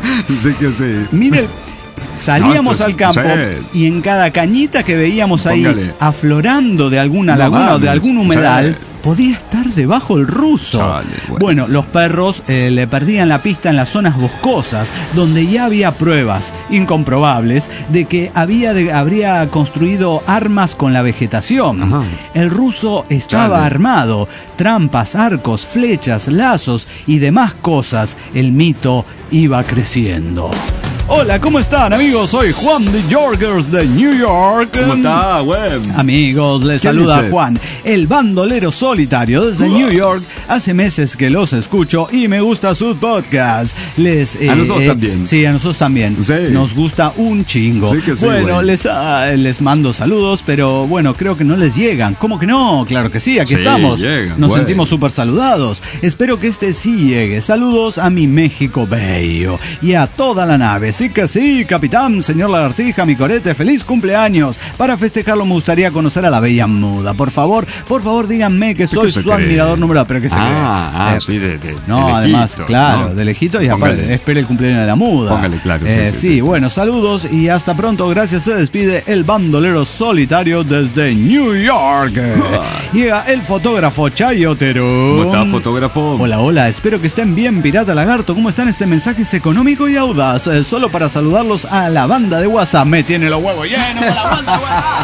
S3: sí que sí.
S2: Mire, salíamos no, al campo sí. y en cada cañita que veíamos ahí Póngale. aflorando de alguna no laguna mames, o de algún humedal, sí. podía estar debajo el ruso. Chale, bueno. bueno, los perros eh, le perdían la pista en las zonas boscosas, donde ya había pruebas incomprobables de que había de, habría construido armas con la vegetación. Ajá. El ruso estaba Chale. armado, trampas, arcos, flechas, lazos y demás cosas. El mito iba creciendo. Hola, ¿cómo están, amigos? Soy Juan de Yorkers de New York.
S3: ¿Cómo está, güey?
S2: Amigos, les saluda dice? Juan, el bandolero solitario desde uh. New York. Hace meses que los escucho y me gusta su podcast. Les,
S3: eh, a nosotros eh, también.
S2: Sí, a nosotros también. Sí. Nos gusta un chingo.
S3: Sí que sí,
S2: bueno, les, ah, les mando saludos, pero bueno, creo que no les llegan. ¿Cómo que no? Claro que sí, aquí sí, estamos.
S3: Llegan,
S2: Nos
S3: güey.
S2: sentimos súper saludados. Espero que este sí llegue. Saludos a mi México bello y a toda la nave. Sí que sí, capitán, señor Lagartija, mi corete, feliz cumpleaños. Para festejarlo me gustaría conocer a la bella muda. Por favor, por favor díganme que soy su cree? admirador número uno. Pero que se
S3: Ah,
S2: cree?
S3: ah
S2: eh,
S3: sí, de, de
S2: No,
S3: de
S2: además,
S3: lejito,
S2: claro,
S3: ¿no?
S2: de lejito y aparte, espere el cumpleaños de la muda.
S3: Póngale, claro.
S2: Eh,
S3: sí,
S2: sí,
S3: sí, sí,
S2: bueno, saludos y hasta pronto. Gracias, se despide el bandolero solitario desde New York. Llega el fotógrafo Chayotero.
S3: ¿Cómo está, fotógrafo?
S2: Hola, hola, espero que estén bien, Pirata Lagarto. ¿Cómo están? Este mensaje es económico y audaz. Eh, solo para saludarlos a la banda de WhatsApp. Me tiene los huevos llenos la banda de WhatsApp.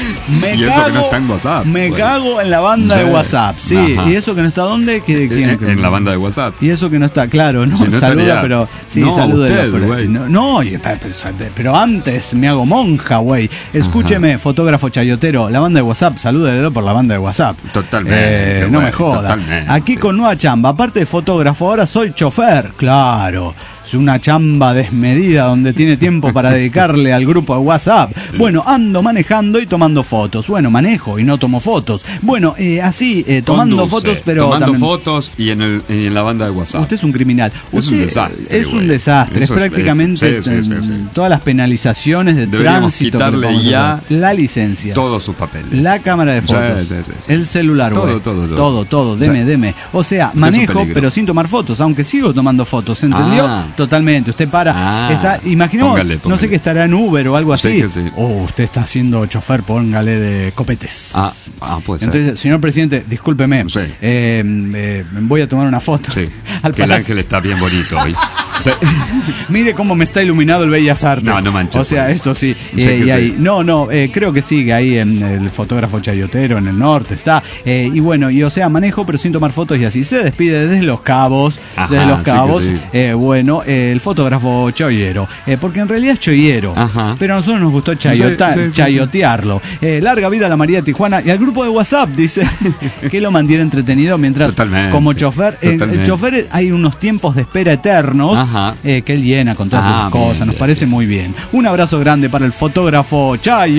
S2: Me
S3: y
S2: cago,
S3: eso que no está en WhatsApp.
S2: Me bueno. cago en la banda sí. de WhatsApp. Sí, Ajá. y eso que no está ¿dónde? ¿Quién, quién,
S3: en, en la banda de WhatsApp.
S2: Y eso que no está, claro, no,
S3: si no
S2: saluda,
S3: estaría...
S2: pero sí,
S3: no,
S2: saluda.
S3: Usted,
S2: no, no, pero antes me hago monja, güey. Escúcheme, Ajá. fotógrafo chayotero, la banda de WhatsApp, salúdelo por la banda de WhatsApp.
S3: Totalmente.
S2: Eh, no me joda. Totalmente. Aquí con nueva chamba, aparte de fotógrafo, ahora soy chofer. Claro. es una chamba desmedida donde tiene tiempo para dedicarle al grupo de WhatsApp. Bueno, ando manejando y tomando fotos. Bueno, manejo y no tomo fotos. Bueno, eh, así, eh, tomando
S3: Conduce,
S2: fotos, pero
S3: tomando
S2: también...
S3: fotos y en, el, y en la banda de WhatsApp.
S2: Usted es un criminal.
S3: Es
S2: Usted
S3: un desastre.
S2: Es un
S3: güey.
S2: desastre.
S3: Eso
S2: es prácticamente
S3: sí, sí, sí, sí.
S2: todas las penalizaciones de
S3: Deberíamos
S2: tránsito.
S3: quitarle
S2: que vamos a
S3: ya
S2: hacer. La licencia.
S3: Todos sus papeles.
S2: La cámara de fotos.
S3: Sí, sí, sí, sí.
S2: El celular,
S3: Todo,
S2: güey.
S3: todo, todo.
S2: Todo, todo. Deme,
S3: Sí.
S2: deme. O sea,
S3: un
S2: manejo,
S3: peligro.
S2: pero sin tomar fotos, aunque sigo tomando fotos. ¿Entendió?
S3: Ah.
S2: Totalmente. Usted para.
S3: Ah.
S2: Está, imaginemos,
S3: Póngale,
S2: no
S3: póngale.
S2: sé qué estará en Uber o algo
S3: Sí,
S2: así.
S3: que sí.
S2: Oh, usted está haciendo chofer, póngale de copetes.
S3: Ah, ah, puede ser.
S2: Entonces, señor presidente, discúlpeme.
S3: Sí.
S2: Eh, eh, voy a tomar una foto.
S3: Sí.
S2: Al
S3: Que el
S2: palacio.
S3: ángel está bien bonito hoy. Sí.
S2: Mire cómo me está iluminado el Bellas Artes.
S3: No, no manches.
S2: O sea, esto sí.
S3: Sí,
S2: Eh,
S3: que
S2: y ahí,
S3: sí.
S2: no, no, eh, creo que sigue ahí en el fotógrafo chayotero en el norte, está. Eh, y bueno, y o sea, manejo pero sin tomar fotos y así. Se despide desde Los Cabos.
S3: Ajá,
S2: desde Los
S3: sí que
S2: Cabos.
S3: sí.
S2: Eh, bueno, eh, el fotógrafo choyero. Eh, porque en realidad es choyero.
S3: Ajá.
S2: Pero a nosotros nos gustó chayota-
S3: Sí, sí, sí,
S2: chayotearlo. Eh, larga vida a la María de Tijuana. Y al grupo de WhatsApp, dice, que lo mantiene entretenido mientras
S3: Totalmente,
S2: como chofer. eh, el
S3: totalmente.
S2: chofer hay unos tiempos de espera eternos.
S3: Ajá.
S2: eh, que él llena con todas
S3: Ah,
S2: esas cosas,
S3: bien,
S2: nos
S3: bien.
S2: parece muy bien. Un abrazo grande para el fotógrafo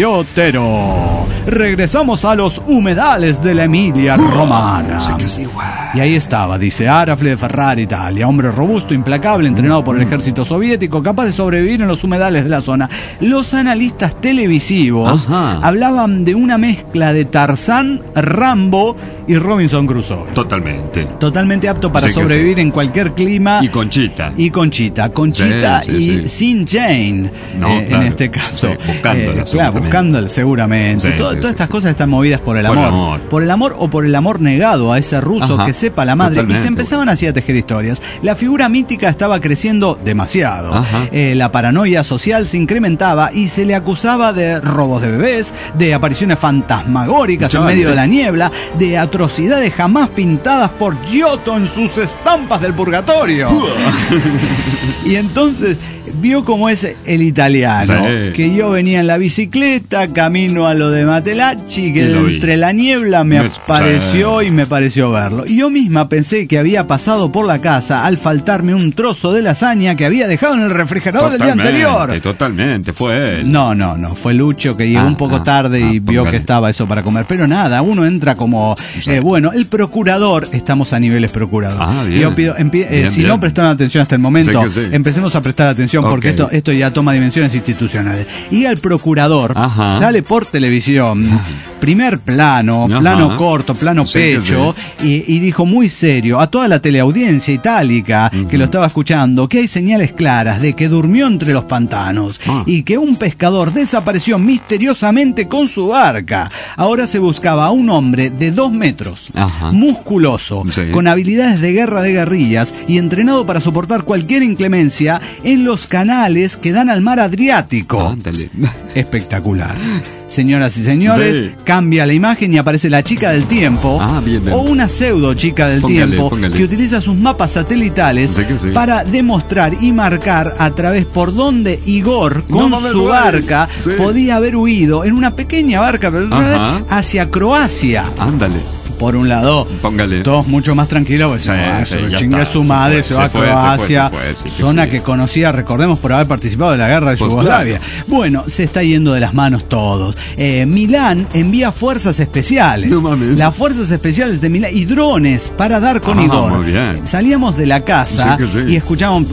S2: chayotero. Regresamos a los humedales de la Emilia Romana. Y ahí estaba, dice Arafle de Ferrara, Italia, hombre robusto, implacable, entrenado por el ejército soviético, capaz de sobrevivir en los humedales de la zona. Los analistas televisivos
S3: Ajá.
S2: hablaban de una mezcla de Tarzán, Rambo y Robinson Crusoe.
S3: Totalmente.
S2: Totalmente apto para
S3: Sí que
S2: sobrevivir
S3: sí.
S2: en cualquier clima.
S3: Y Conchita.
S2: Y Conchita, Conchita
S3: Sí, sí,
S2: y
S3: sí.
S2: sin Jane,
S3: No,
S2: eh,
S3: claro.
S2: en este caso.
S3: Sí, buscándola,
S2: claro,
S3: seguramente.
S2: buscándola seguramente.
S3: Sí,
S2: Todo-
S3: sí,
S2: todas
S3: sí,
S2: estas
S3: sí.
S2: cosas están movidas por el
S3: Por el
S2: amor.
S3: amor.
S2: Por el amor o por el amor negado a ese ruso
S3: Ajá,
S2: que sepa la madre. Y
S3: totalmente,
S2: se empezaban así a tejer historias. La figura mítica estaba creciendo demasiado.
S3: Ajá.
S2: Eh, la paranoia social se incrementaba y se le acusaba de robos de bebés, de apariciones fantasmagóricas en
S3: Chale.
S2: medio de la niebla, de atrocidades jamás pintadas por Giotto en sus estampas del purgatorio. Y entonces vio cómo es el italiano,
S3: Sí.
S2: que yo venía en la bicicleta, camino a lo de Matelacci, que
S3: Y lo vi.
S2: entre la niebla me
S3: Me-
S2: apareció
S3: sí.
S2: y me pareció verlo. Y yo misma pensé que había pasado por la casa al faltarme un trozo de lasaña que había dejado en el refrigerador el día anterior.
S3: Totalmente, fue él.
S2: No, no, no, fue Lucho que llegó
S3: Ah,
S2: un poco
S3: ah,
S2: tarde y
S3: ah,
S2: vio
S3: póngale.
S2: que estaba eso para comer. Pero nada, uno entra como,
S3: Sí.
S2: eh, bueno, el procurador, estamos a niveles procurador.
S3: Ah, bien.
S2: Y yo pido, empie- eh,
S3: Bien,
S2: si
S3: bien.
S2: no prestaron atención hasta el momento,
S3: Sí que sí.
S2: empecemos a prestar atención porque
S3: Ok.
S2: esto, esto ya toma dimensiones institucionales. Y el procurador
S3: Ajá.
S2: sale por televisión, primer plano,
S3: Ajá.
S2: plano corto, plano
S3: Sí que
S2: pecho, y, y dijo muy serio a toda la teleaudiencia itálica que lo estaba escuchando que hay señales claras de que durmió entre los pantanos
S3: Ah.
S2: y que un pescador desapareció misteriosamente con su barca. Ahora se buscaba a un hombre de dos metros,
S3: Ajá.
S2: musculoso,
S3: Sí.
S2: con habilidades de guerra de guerrillas y entrenado para soportar cualquier inclemencia en los canales que dan al mar Adriático.
S3: Ándale.
S2: Espectacular. Señoras y señores,
S3: Sí.
S2: cambia la imagen y aparece la chica del tiempo,
S3: Ah, bien, bien.
S2: o una pseudo chica del
S3: Póngale,
S2: tiempo,
S3: póngale.
S2: que utiliza sus mapas satelitales
S3: Sí que sí.
S2: para demostrar y marcar a través por donde Igor, con
S3: No mames,
S2: su
S3: güey.
S2: barca,
S3: Sí.
S2: podía haber huido en una pequeña barca, pero
S3: Ajá.
S2: hacia Croacia.
S3: Ándale.
S2: Por un lado,
S3: Póngale.
S2: todos mucho más tranquilos, pues,
S3: Sí,
S2: ah,
S3: sí,
S2: se
S3: ya
S2: chingue
S3: está,
S2: su
S3: se
S2: madre,
S3: fue,
S2: se,
S3: se
S2: va a
S3: fue, se fue,
S2: Croacia,
S3: se fue, sí que
S2: zona
S3: sí.
S2: que conocía, recordemos, por haber participado de la guerra de
S3: Pues
S2: Yugoslavia.
S3: claro.
S2: Bueno, se está yendo de las manos todos. Eh, Milán envía fuerzas especiales.
S3: No mames.
S2: Las fuerzas especiales de Milán y drones para dar con
S3: Ah,
S2: Igor.
S3: muy bien.
S2: Salíamos de la casa
S3: Sí que sí.
S2: y escuchábamos...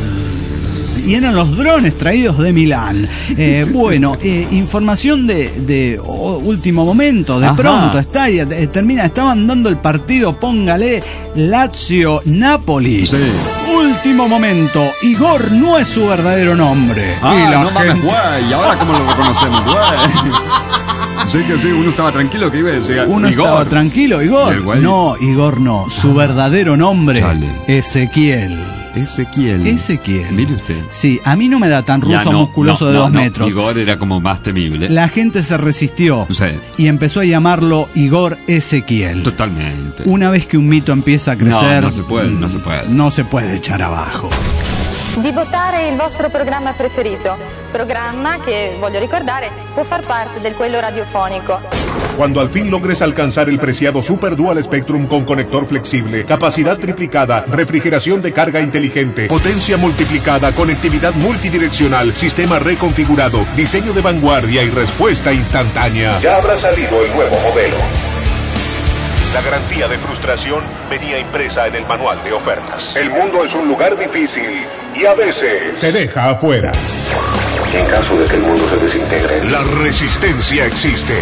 S2: Y eran los drones traídos de Milán. Eh, bueno, eh, información de, de oh, último momento, de
S3: Ajá.
S2: pronto, está y, eh, termina, estaban dando el partido, póngale, Lazio-Napoli.
S3: Sí.
S2: Último momento, Igor no es su verdadero nombre.
S3: Ah,
S2: y la
S3: no mames,
S2: gente-
S3: güey. ¿Y ahora cómo lo reconocemos, güey? Sí que sí, uno estaba tranquilo que iba a decir
S2: Uno
S3: Igor.
S2: estaba tranquilo,
S3: Y
S2: Igor.
S3: el güey-
S2: No, Igor no. Su verdadero nombre,
S3: Chale.
S2: Ezequiel.
S3: Ezequiel.
S2: Ezequiel.
S3: Mire usted.
S2: Sí, a mí no me da tan ruso
S3: Ya no,
S2: musculoso
S3: no,
S2: de
S3: no,
S2: dos
S3: no.
S2: metros.
S3: Igor era como más temible.
S2: La gente se resistió
S3: Sí.
S2: y empezó a llamarlo Igor Ezequiel.
S3: Totalmente.
S2: Una vez que un mito empieza a crecer,
S3: No, no se puede, no se puede.
S2: no se puede echar abajo.
S7: Di votare il vostro programma preferito, programma che, voglio ricordare, può far parte del quello radiofonico.
S1: Cuando al fin logres alcanzar el preciado Super Dual Spectrum con conector flexible, capacidad triplicada, refrigeración de carga inteligente, potencia multiplicada, conectividad multidireccional, sistema reconfigurado, diseño de vanguardia y respuesta instantánea.
S6: Ya habrá salido el nuevo modelo.
S1: La garantía de frustración venía impresa en el manual de ofertas.
S6: El mundo es un lugar difícil y a veces
S1: Te deja afuera.
S6: En caso de que el mundo se desintegre,
S1: La resistencia existe.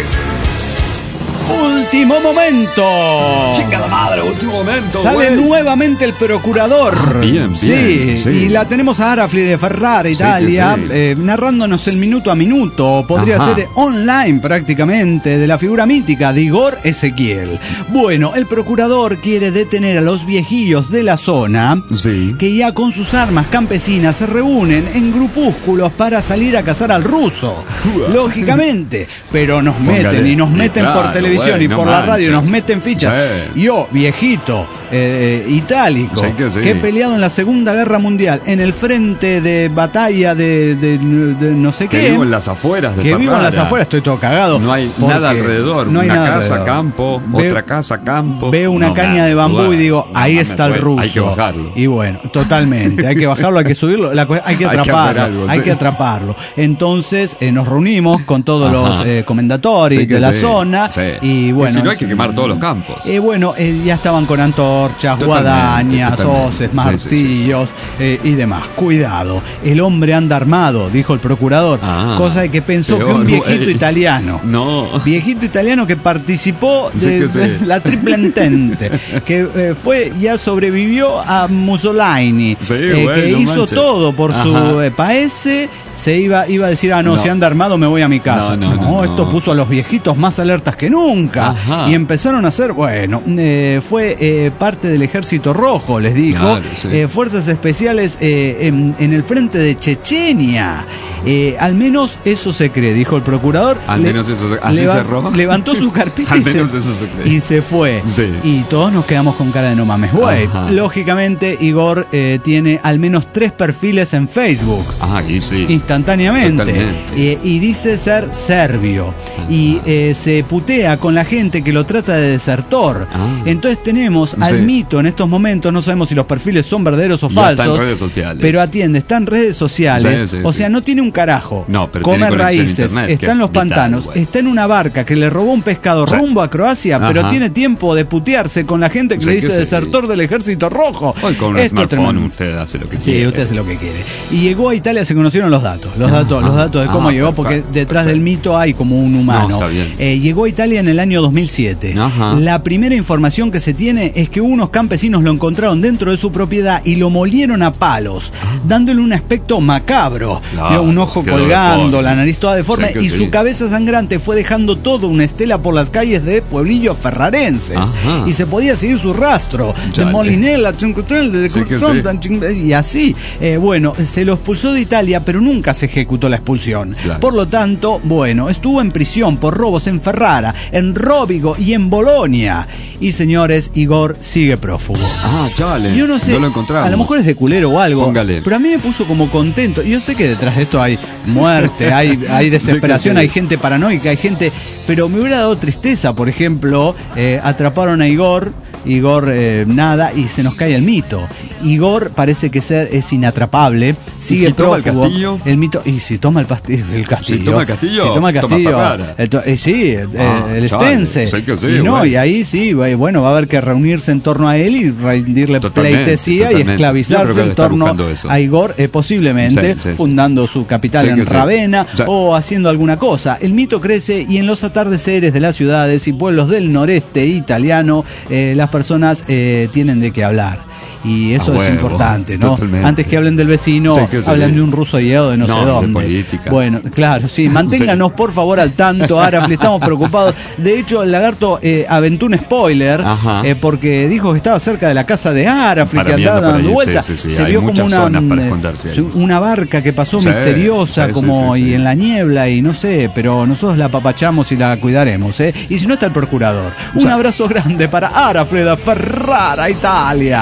S2: Último momento.
S3: Chinga la madre, último momento.
S2: Sale
S3: güey.
S2: nuevamente el procurador.
S3: Ah, bien, bien,
S2: sí,
S3: sí.
S2: y la tenemos a Arafli de Ferrara, Italia,
S3: Sí, sí.
S2: eh, narrándonos el minuto a minuto. Podría
S3: Ajá.
S2: ser online prácticamente de la figura mítica de Igor Ezequiel. Bueno, el procurador quiere detener a los viejillos de la zona
S3: Sí.
S2: que ya con sus armas campesinas se reúnen en grupúsculos para salir a cazar al ruso. Lógicamente, pero nos
S3: Póngale.
S2: meten y nos
S3: Y
S2: meten por
S3: claro,
S2: televisión
S3: güey,
S2: y
S3: no
S2: por la radio,
S3: manches.
S2: nos meten fichas.
S3: Sí.
S2: Yo, viejito, eh, itálico,
S3: Sí que sí.
S2: he peleado en la Segunda Guerra Mundial en el frente de batalla de, de- de no sé
S3: Que
S2: qué.
S3: vivo en las afueras de
S2: que vivo en las
S3: Ferrara.
S2: afueras, estoy todo cagado.
S3: No hay
S2: porque
S3: nada alrededor.
S2: No hay
S3: una
S2: nada
S3: casa,
S2: alrededor.
S3: campo,
S2: Veo-
S3: otra casa, campo.
S2: Veo una
S3: No,
S2: caña
S3: nada.
S2: de bambú
S3: Bueno,
S2: y digo,
S3: no
S2: ahí
S3: mames,
S2: está el
S3: güey,
S2: ruso.
S3: hay que bajarlo.
S2: Y bueno, totalmente, hay que bajarlo, hay que subirlo, la cue- hay que
S3: Hay que
S2: atraparlo,
S3: hacer algo,
S2: hay
S3: sí.
S2: que atraparlo. Entonces eh, nos reunimos con todos
S3: Ajá.
S2: los eh, comendatorios
S3: Sí que
S2: de la
S3: sí,
S2: zona
S3: sí.
S2: y bueno.
S3: Y si no hay que quemar todos los campos.
S2: Eh, bueno, eh, ya estaban con antorchas,
S3: Totalmente,
S2: guadañas,
S3: totalmente.
S2: hoces,
S3: Sí,
S2: martillos eh, y demás. Cuidado, el hombre anda armado, dijo el procurador,
S3: Ah,
S2: cosa de que pensó
S3: peor,
S2: que un viejito
S3: güey.
S2: italiano.
S3: No.
S2: Viejito italiano que participó
S3: Sí
S2: de,
S3: que sí.
S2: de la triple entente, que eh, fue ya sobrevivió a Mussolini,
S3: Sí,
S2: eh,
S3: güey,
S2: que
S3: no
S2: hizo
S3: manches.
S2: todo por su
S3: Ajá.
S2: eh, paese, se iba iba a decir, ah no,
S3: No.
S2: si anda armado me voy a mi casa.
S3: No, no, no,
S2: esto
S3: no.
S2: puso a los viejitos más alertas que nunca.
S3: Ajá.
S2: Y empezaron a hacer, bueno, eh, fue eh, parte del Ejército Rojo, les dijo,
S3: Claro, sí.
S2: eh, fuerzas especiales eh, en, en el frente de Chechenia. Eh, al menos eso se cree, dijo el procurador.
S3: Al
S2: Le-
S3: menos eso se- así
S2: leva-
S3: cerró.
S2: Levantó su carpeta
S3: Al
S2: y, se,
S3: menos eso se cree.
S2: y se fue.
S3: Sí.
S2: Y todos nos quedamos con cara de no mames, güey.
S3: Ajá.
S2: Lógicamente, Igor eh, tiene al menos tres perfiles en Facebook.
S3: Ah, y sí.
S2: Instantáneamente.
S3: Totalmente.
S2: Eh, y dice ser serbio. Y eh, se putea con la gente que lo trata de desertor.
S3: Ah.
S2: Entonces tenemos al
S3: Sí.
S2: mito en estos momentos, no sabemos si los perfiles son verdaderos o
S3: Ya
S2: falsos.
S3: está en redes sociales.
S2: Pero atiende, está en redes sociales.
S3: Sí, sí,
S2: o
S3: sí.
S2: sea, no tiene un carajo.
S3: No, pero
S2: come
S3: tiene conexión a
S2: raíces,
S3: internet, que
S2: está en los
S3: es vital,
S2: pantanos,
S3: güey.
S2: está en una barca que le robó un pescado
S3: Sí.
S2: rumbo a Croacia, pero
S3: Ajá.
S2: tiene tiempo de putearse con la gente que
S3: Sí,
S2: le
S3: que
S2: dice
S3: sí.
S2: desertor del Ejército Rojo.
S3: Hoy con un
S2: Esto es
S3: smartphone
S2: tremendo.
S3: usted hace lo que
S2: Sí,
S3: quiere.
S2: usted hace lo que quiere. Y llegó a Italia, se conocieron los datos, los datos, los datos de cómo
S3: ah,
S2: llegó, porque
S3: perfecto,
S2: detrás
S3: perfecto.
S2: del mito hay como un humano.
S3: No, está bien.
S2: Eh, llegó a Italia en el año dos mil siete.
S3: Ajá.
S2: La primera información que se tiene es que unos campesinos lo encontraron dentro de su propiedad y lo molieron a palos, dándole un aspecto macabro.
S3: Claro,
S2: Vio un ojo
S3: quedó
S2: colgando,
S3: deforme.
S2: la nariz toda deforme
S3: Sí que
S2: y
S3: sí.
S2: su cabeza sangrante fue dejando toda una estela por las calles de pueblillos ferrarenses.
S3: Ajá.
S2: Y se podía seguir su rastro. De
S3: Chale.
S2: Molinella, Cinquetrell, de
S3: Sí que
S2: Curzon,
S3: sí.
S2: tan ching- y así. Eh, bueno, se lo expulsó de Italia, pero nunca se ejecutó la expulsión.
S3: Claro.
S2: Por lo tanto, bueno, estuvo en prisión por robos en Ferrara, en Rovigo y en Bolonia. Y señores, Igor sigue prófugo.
S3: Ah, chale.
S2: Yo no sé,
S3: lo encontramos.
S2: a lo mejor es de culero o algo,
S3: Póngale.
S2: pero a mí me puso como contento. Yo sé que detrás de esto hay muerte, hay, hay desesperación,
S3: Sí que sí.
S2: hay gente paranoica, hay gente... Pero me hubiera dado tristeza, por ejemplo, eh, atraparon a Igor, Igor eh, nada, y se nos cae el mito. Igor parece que ser, es inatrapable, sigue
S3: si toma el
S2: prófugo.
S3: castillo?
S2: El mito, y si toma el, pasti- el castillo.
S3: Si toma el castillo,
S2: Si toma el
S3: toma
S2: castillo.
S3: Ferrara.
S2: el to- eh, sí, eh,
S3: Ah,
S2: el
S3: chale,
S2: Stense.
S3: sé que sí,
S2: y no,
S3: güey.
S2: y ahí sí, güey, bueno, va a haber que reunirse en torno a él y rendirle
S3: Totalmente,
S2: pleitesía y
S3: totalmente. Yo
S2: esclavizarse
S3: creo que
S2: en
S3: debe estar
S2: torno
S3: buscando eso.
S2: a Igor, eh, posiblemente
S3: Sí, sí, sí.
S2: fundando su capital
S3: Sí
S2: en
S3: que sí.
S2: Ravenna
S3: O sea-
S2: o haciendo alguna cosa. El mito crece y en los atardeceres de las ciudades y pueblos del noreste italiano eh, las personas eh, tienen de qué hablar. Y eso
S3: A
S2: es
S3: huevo,
S2: importante, ¿no?
S3: totalmente.
S2: Antes que hablen del vecino,
S3: Sí, que sí.
S2: hablan de un ruso llegado de no,
S3: No,
S2: sé
S3: de
S2: dónde.
S3: política.
S2: Bueno, claro, sí. Manténganos por favor al tanto, Arafli, estamos preocupados. De hecho, el lagarto eh, aventó un spoiler
S3: Ajá.
S2: eh, porque dijo que estaba cerca de la casa de Arafli,
S3: Para
S2: que
S3: mí
S2: andaba
S3: anda por
S2: dando
S3: ahí,
S2: vueltas.
S3: sí, sí, sí.
S2: Se
S3: Hay
S2: vio como
S3: muchas
S2: una,
S3: zonas para
S2: mm,
S3: esconderse ahí.
S2: una barca que pasó
S3: Sí,
S2: misteriosa,
S3: sí, sí,
S2: como
S3: sí, sí.
S2: y en la niebla y no sé, pero nosotros la apapachamos y la cuidaremos, ¿eh? Y si no está el procurador. Un
S3: Sí.
S2: abrazo grande para Arafli de Ferrara, Italia.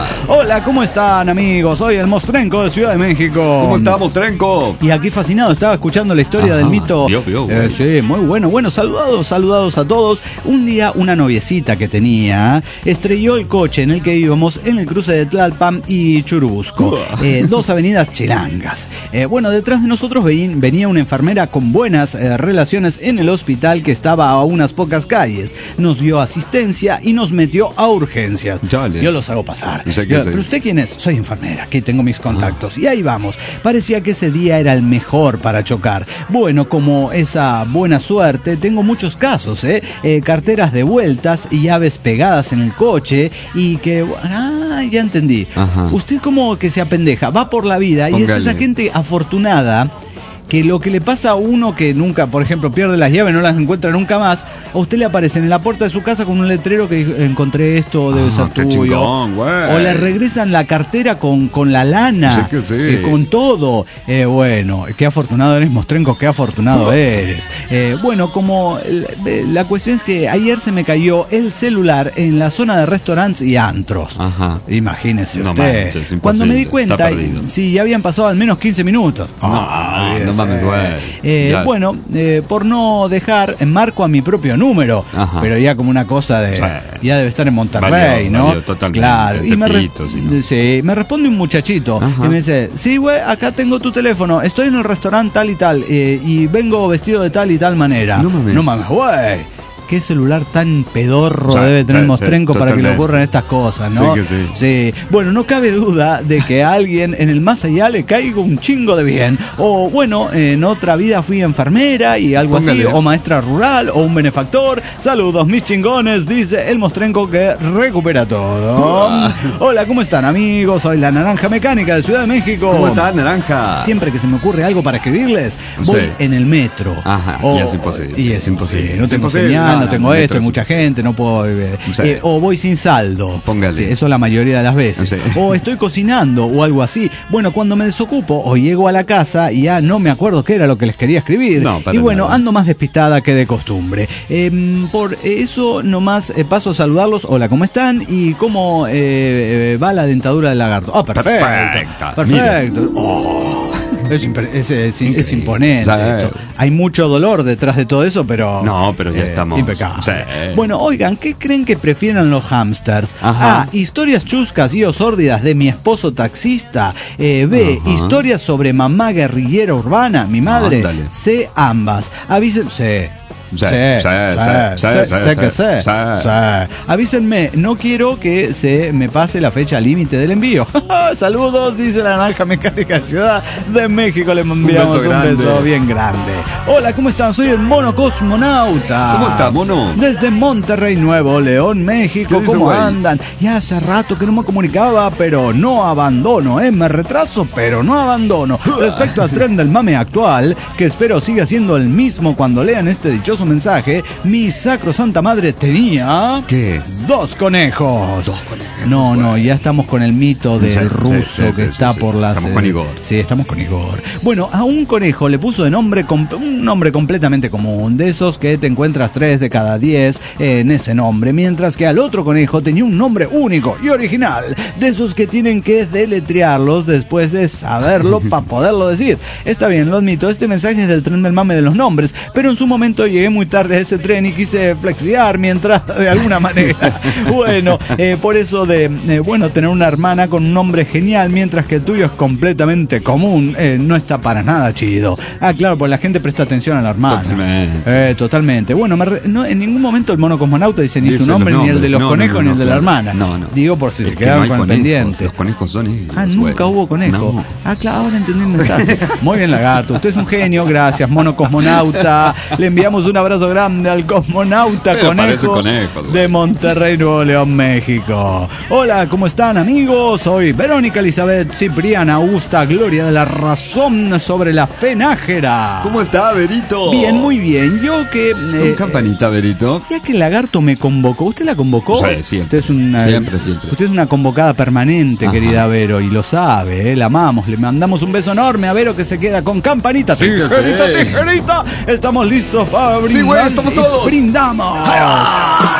S3: Hola.
S2: Hola, ¿cómo están, amigos? Soy el Mostrenco de Ciudad de México.
S3: ¿Cómo está, Mostrenco?
S2: Y aquí fascinado, estaba escuchando la historia Ajá, del mito.
S3: Vio, vio,
S2: eh, sí, muy bueno. Bueno, saludados, saludados a todos. Un día una noviecita que tenía estrelló el coche en el que íbamos en el cruce de Tlalpan y Churubusco. Eh, dos avenidas chilangas. Eh, bueno, detrás de nosotros venía una enfermera con buenas eh, relaciones en el hospital que estaba a unas pocas calles. Nos dio asistencia y nos metió a urgencias.
S3: Dale.
S2: Yo los hago pasar.
S3: Sé
S2: Yo,
S3: sé.
S2: ¿Pero usted quién es? Soy enfermera, aquí tengo mis contactos. Y ahí vamos. Parecía que ese día era el mejor para chocar. Bueno, como esa buena suerte, tengo muchos casos, ¿eh? eh carteras devueltas y llaves pegadas en el coche y que... Ah, ya entendí.
S3: Ajá.
S2: Usted como que se apendeja, va por la vida Póngale. Y es esa gente afortunada que lo que le pasa a uno que nunca, por ejemplo, pierde las llaves, no las encuentra nunca más, a usted le aparecen en la puerta de su casa con un letrero que encontré esto, debe ah, ser tuyo.
S3: Chingón,
S2: o le regresan la cartera con, con la lana,
S3: sí que sí.
S2: eh, con todo. Eh, bueno, qué afortunado eres, Mostrenco, qué afortunado oh. eres. Eh, bueno, como eh, la cuestión es que ayer se me cayó el celular en la zona de restaurantes y antros.
S3: Ajá.
S2: Imagínese
S3: no
S2: usted.
S3: Manches,
S2: Cuando me di cuenta, sí, ya habían pasado al menos quince minutos.
S3: No,
S2: ah,
S3: no mames, güey.
S2: Eh, bueno, eh, por no dejar, marco a mi propio número.
S3: Ajá.
S2: Pero ya como una cosa de... Sí. Ya debe estar en Monterrey,
S3: valió,
S2: ¿no?
S3: Valió, totalmente.
S2: Claro. Y me, re
S3: ¿sí, no?
S2: sí, me responde un muchachito. Ajá. Y me dice, sí, güey, acá tengo tu teléfono. Estoy en el restaurante tal y tal. Eh, y vengo vestido de tal y tal manera.
S3: No mames.
S2: No mames, güey. Qué celular tan pedorro o sea, debe tener
S3: sí,
S2: Mostrenco
S3: sí,
S2: para que le
S3: totalmente.
S2: ocurran estas cosas, ¿no?
S3: Sí que sí.
S2: Sí. Bueno, no cabe duda de que a alguien en el más allá le caiga un chingo de bien. O bueno, en otra vida fui enfermera y algo Póngale. así, o maestra rural, o un benefactor. Saludos, mis chingones, dice el Mostrenco que recupera todo. Uh. Hola, ¿cómo están, amigos? Soy la Naranja Mecánica de Ciudad de México.
S3: ¿Cómo estás, Naranja?
S2: Siempre que se me ocurre algo para escribirles, voy sí. en el metro.
S3: Ajá,
S2: o,
S3: y es imposible.
S2: Y es imposible. No
S3: es
S2: tengo
S3: imposible.
S2: señal.
S3: No,
S2: no tengo esto, hay mucha gente, no puedo... Eh, sí. eh, o voy sin saldo.
S3: Póngale.
S2: Sí, eso la mayoría de las veces. Sí. O estoy cocinando o algo así. Bueno, cuando me desocupo o llego a la casa y ya no me acuerdo qué era lo que les quería escribir.
S3: No,
S2: y bueno,
S3: nada.
S2: ando más despistada que de costumbre. Eh, por eso nomás eh, paso a saludarlos. Hola, ¿cómo están? Y cómo eh, eh, va la dentadura del lagarto. Ah, perfecto.
S3: Perfecta.
S2: Perfecto. Oh. Es, es, es, es imponente. O sea, esto. Hay mucho dolor detrás de todo eso, pero...
S3: No, pero ya eh, estamos...
S2: Impecable.
S3: Sí.
S2: Bueno, oigan, ¿qué creen que prefieren los hámsters?
S3: Ajá.
S2: A. Historias chuscas y o sórdidas de mi esposo taxista. Eh, B. Ajá. Historias sobre mamá guerrillera urbana, mi madre.
S3: Ándale.
S2: C. Ambas. Avisen... C.
S3: Sí,
S2: sí,
S3: sí,
S2: sí,
S3: sí,
S2: sé,
S3: sí,
S2: sé que
S3: sí,
S2: sé,
S3: sí.
S2: sí. Avísenme, no quiero que se me pase la fecha límite del envío. Saludos, dice la Naranja Mecánica Ciudad de México. Le enviamos un, beso, un beso bien grande. Hola, ¿cómo están? Soy el Mono Cosmonauta.
S3: ¿Cómo está, Mono?
S2: Desde Monterrey, Nuevo León, México. ¿Cómo güey? andan? Ya hace rato que no me comunicaba, pero no abandono, ¿eh? Me retraso, pero no abandono. Respecto al tren del mame actual, que espero siga siendo el mismo cuando lean este dichoso mensaje, mi sacrosanta madre tenía...
S3: ¿Qué?
S2: Dos conejos.
S3: Dos conejos.
S2: No, no, ya estamos con el mito del sí, ruso sí, sí, que sí, está sí, por las...
S3: Estamos con Igor.
S2: Sí, estamos con Igor. Bueno, a un conejo le puso de nombre un nombre completamente común, de esos que te encuentras tres de cada diez en ese nombre, mientras que al otro conejo tenía un nombre único y original, de esos que tienen que deletrearlos después de saberlo para poderlo decir. Está bien, lo admito, este mensaje es del tren del mame de los nombres, pero en su momento llegué muy tarde a ese tren y quise flexiar mientras de alguna manera. Bueno, eh, por eso de, eh, bueno, tener una hermana con un nombre genial mientras que el tuyo es completamente común, eh, no está para nada chido. Ah, claro, pues la gente presta atención a la hermana.
S3: Totalmente.
S2: Eh, totalmente. Bueno, me re, no, en ningún momento el Mono Cosmonauta dice ni dice su nombre, ni el de los no, conejos, no, no, no, ni el de la hermana.
S3: No, no.
S2: Digo por si
S3: es
S2: se quedaron
S3: no
S2: con
S3: conejos,
S2: el pendiente.
S3: Los conejos son ellos.
S2: Ah, nunca
S3: güey.
S2: hubo conejo.
S3: No.
S2: Ah, claro, ahora entendí el mensaje. Muy bien, lagarto. Usted es un genio, gracias, Mono Cosmonauta. Le enviamos un abrazo grande al cosmonauta
S3: Pero
S2: conejo
S3: conejos,
S2: de Monterrey, Nuevo León, México. Hola, ¿cómo están, amigos? Soy Verónica Elizabeth Cipriana Augusta Gloria de la Razón sobre la fe nájera.
S3: ¿Cómo está, Verito?
S2: Bien, muy bien. Yo que... Eh,
S3: Con campanita, Verito.
S2: Ya que el lagarto me convocó. ¿Usted la convocó?
S3: Sí, siempre.
S2: Usted es una,
S3: siempre, siempre.
S2: Usted es una convocada permanente, ajá, querida Vero, y lo sabe, ¿eh? La amamos. Le mandamos un beso enorme a Vero que se queda con campanita.
S3: Sí,
S2: tijerita,
S3: sí.
S2: tijerita. Estamos listos para brindar.
S3: Sí, güey, estamos todos.
S2: Brindamos.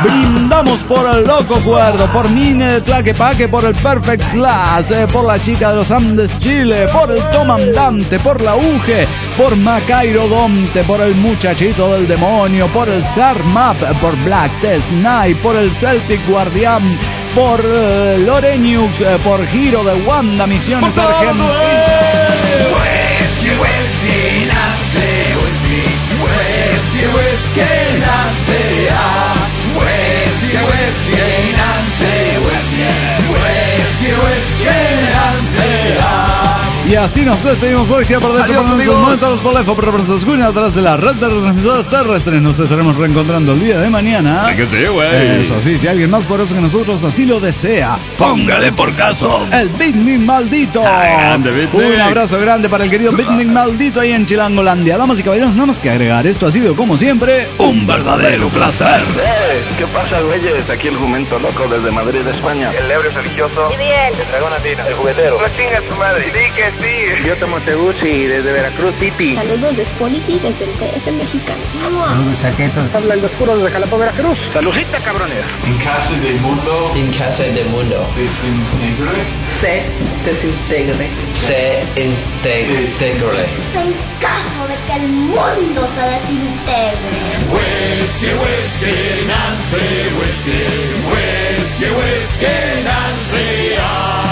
S2: Brindamos por el Loco Cuerdo, por Mine de Tlaquepaque, por el Perfect Class, eh, por la chica de los Andes Chile, por el Comandante, por la U G E, por Macairo Domte, por el Muchachito del Demonio, por el Sarmap, por Black Test Night, por el Celtic Guardián, por uh, Lorenius, uh, por Giro de Wanda Misiones Argentina.
S8: Whisky, whisky, Nancy, whisky, whisky, whisky, Nancy, ah. Whisky, whisky, Nancy, whisky, whisky, whisky, Nancy, ah.
S2: Y así nos despedimos por aquí a perder momentos por la por Escucha a través de la red de transmisoras terrestres. Nos estaremos reencontrando el día de mañana.
S3: Sí que sí, güey.
S2: Eso sí, si alguien más poderoso que nosotros así lo desea,
S3: póngale por caso
S2: el Beatnik maldito.
S3: Ah, grande, Beatnik.
S2: Un abrazo grande para el querido Beatnik maldito ahí en Chilangolandia. Damas y caballeros, nada más que agregar. Esto ha sido, como siempre,
S3: un verdadero placer.
S9: Eh, ¿Qué pasa, güeyes? Aquí el jumento loco desde Madrid, España.
S10: El ebrio religioso.
S7: Y bien.
S10: El dragón latino.
S9: El juguetero.
S10: No chingas tu madre. Di que sí.
S9: Yo tomo Teguchi desde Veracruz City.
S7: Saludos de Spoliti desde el T F mexicano.
S9: Saludos, chaquetos.
S10: Habla el oscuro desde Jalapa, Veracruz.
S9: Saludcita, cabrones.
S11: En casa del mundo.
S12: En casa del mundo.
S11: Desintegre.
S12: Se desintegre. Se desintegre.
S13: En caso de que el mundo se desintegre.
S8: Whisky, whisky, Nancy, whisky, whisky, whisky, Nancy, ah.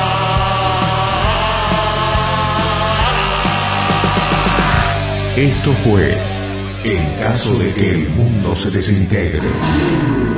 S1: Esto fue En caso de que el mundo se desintegre.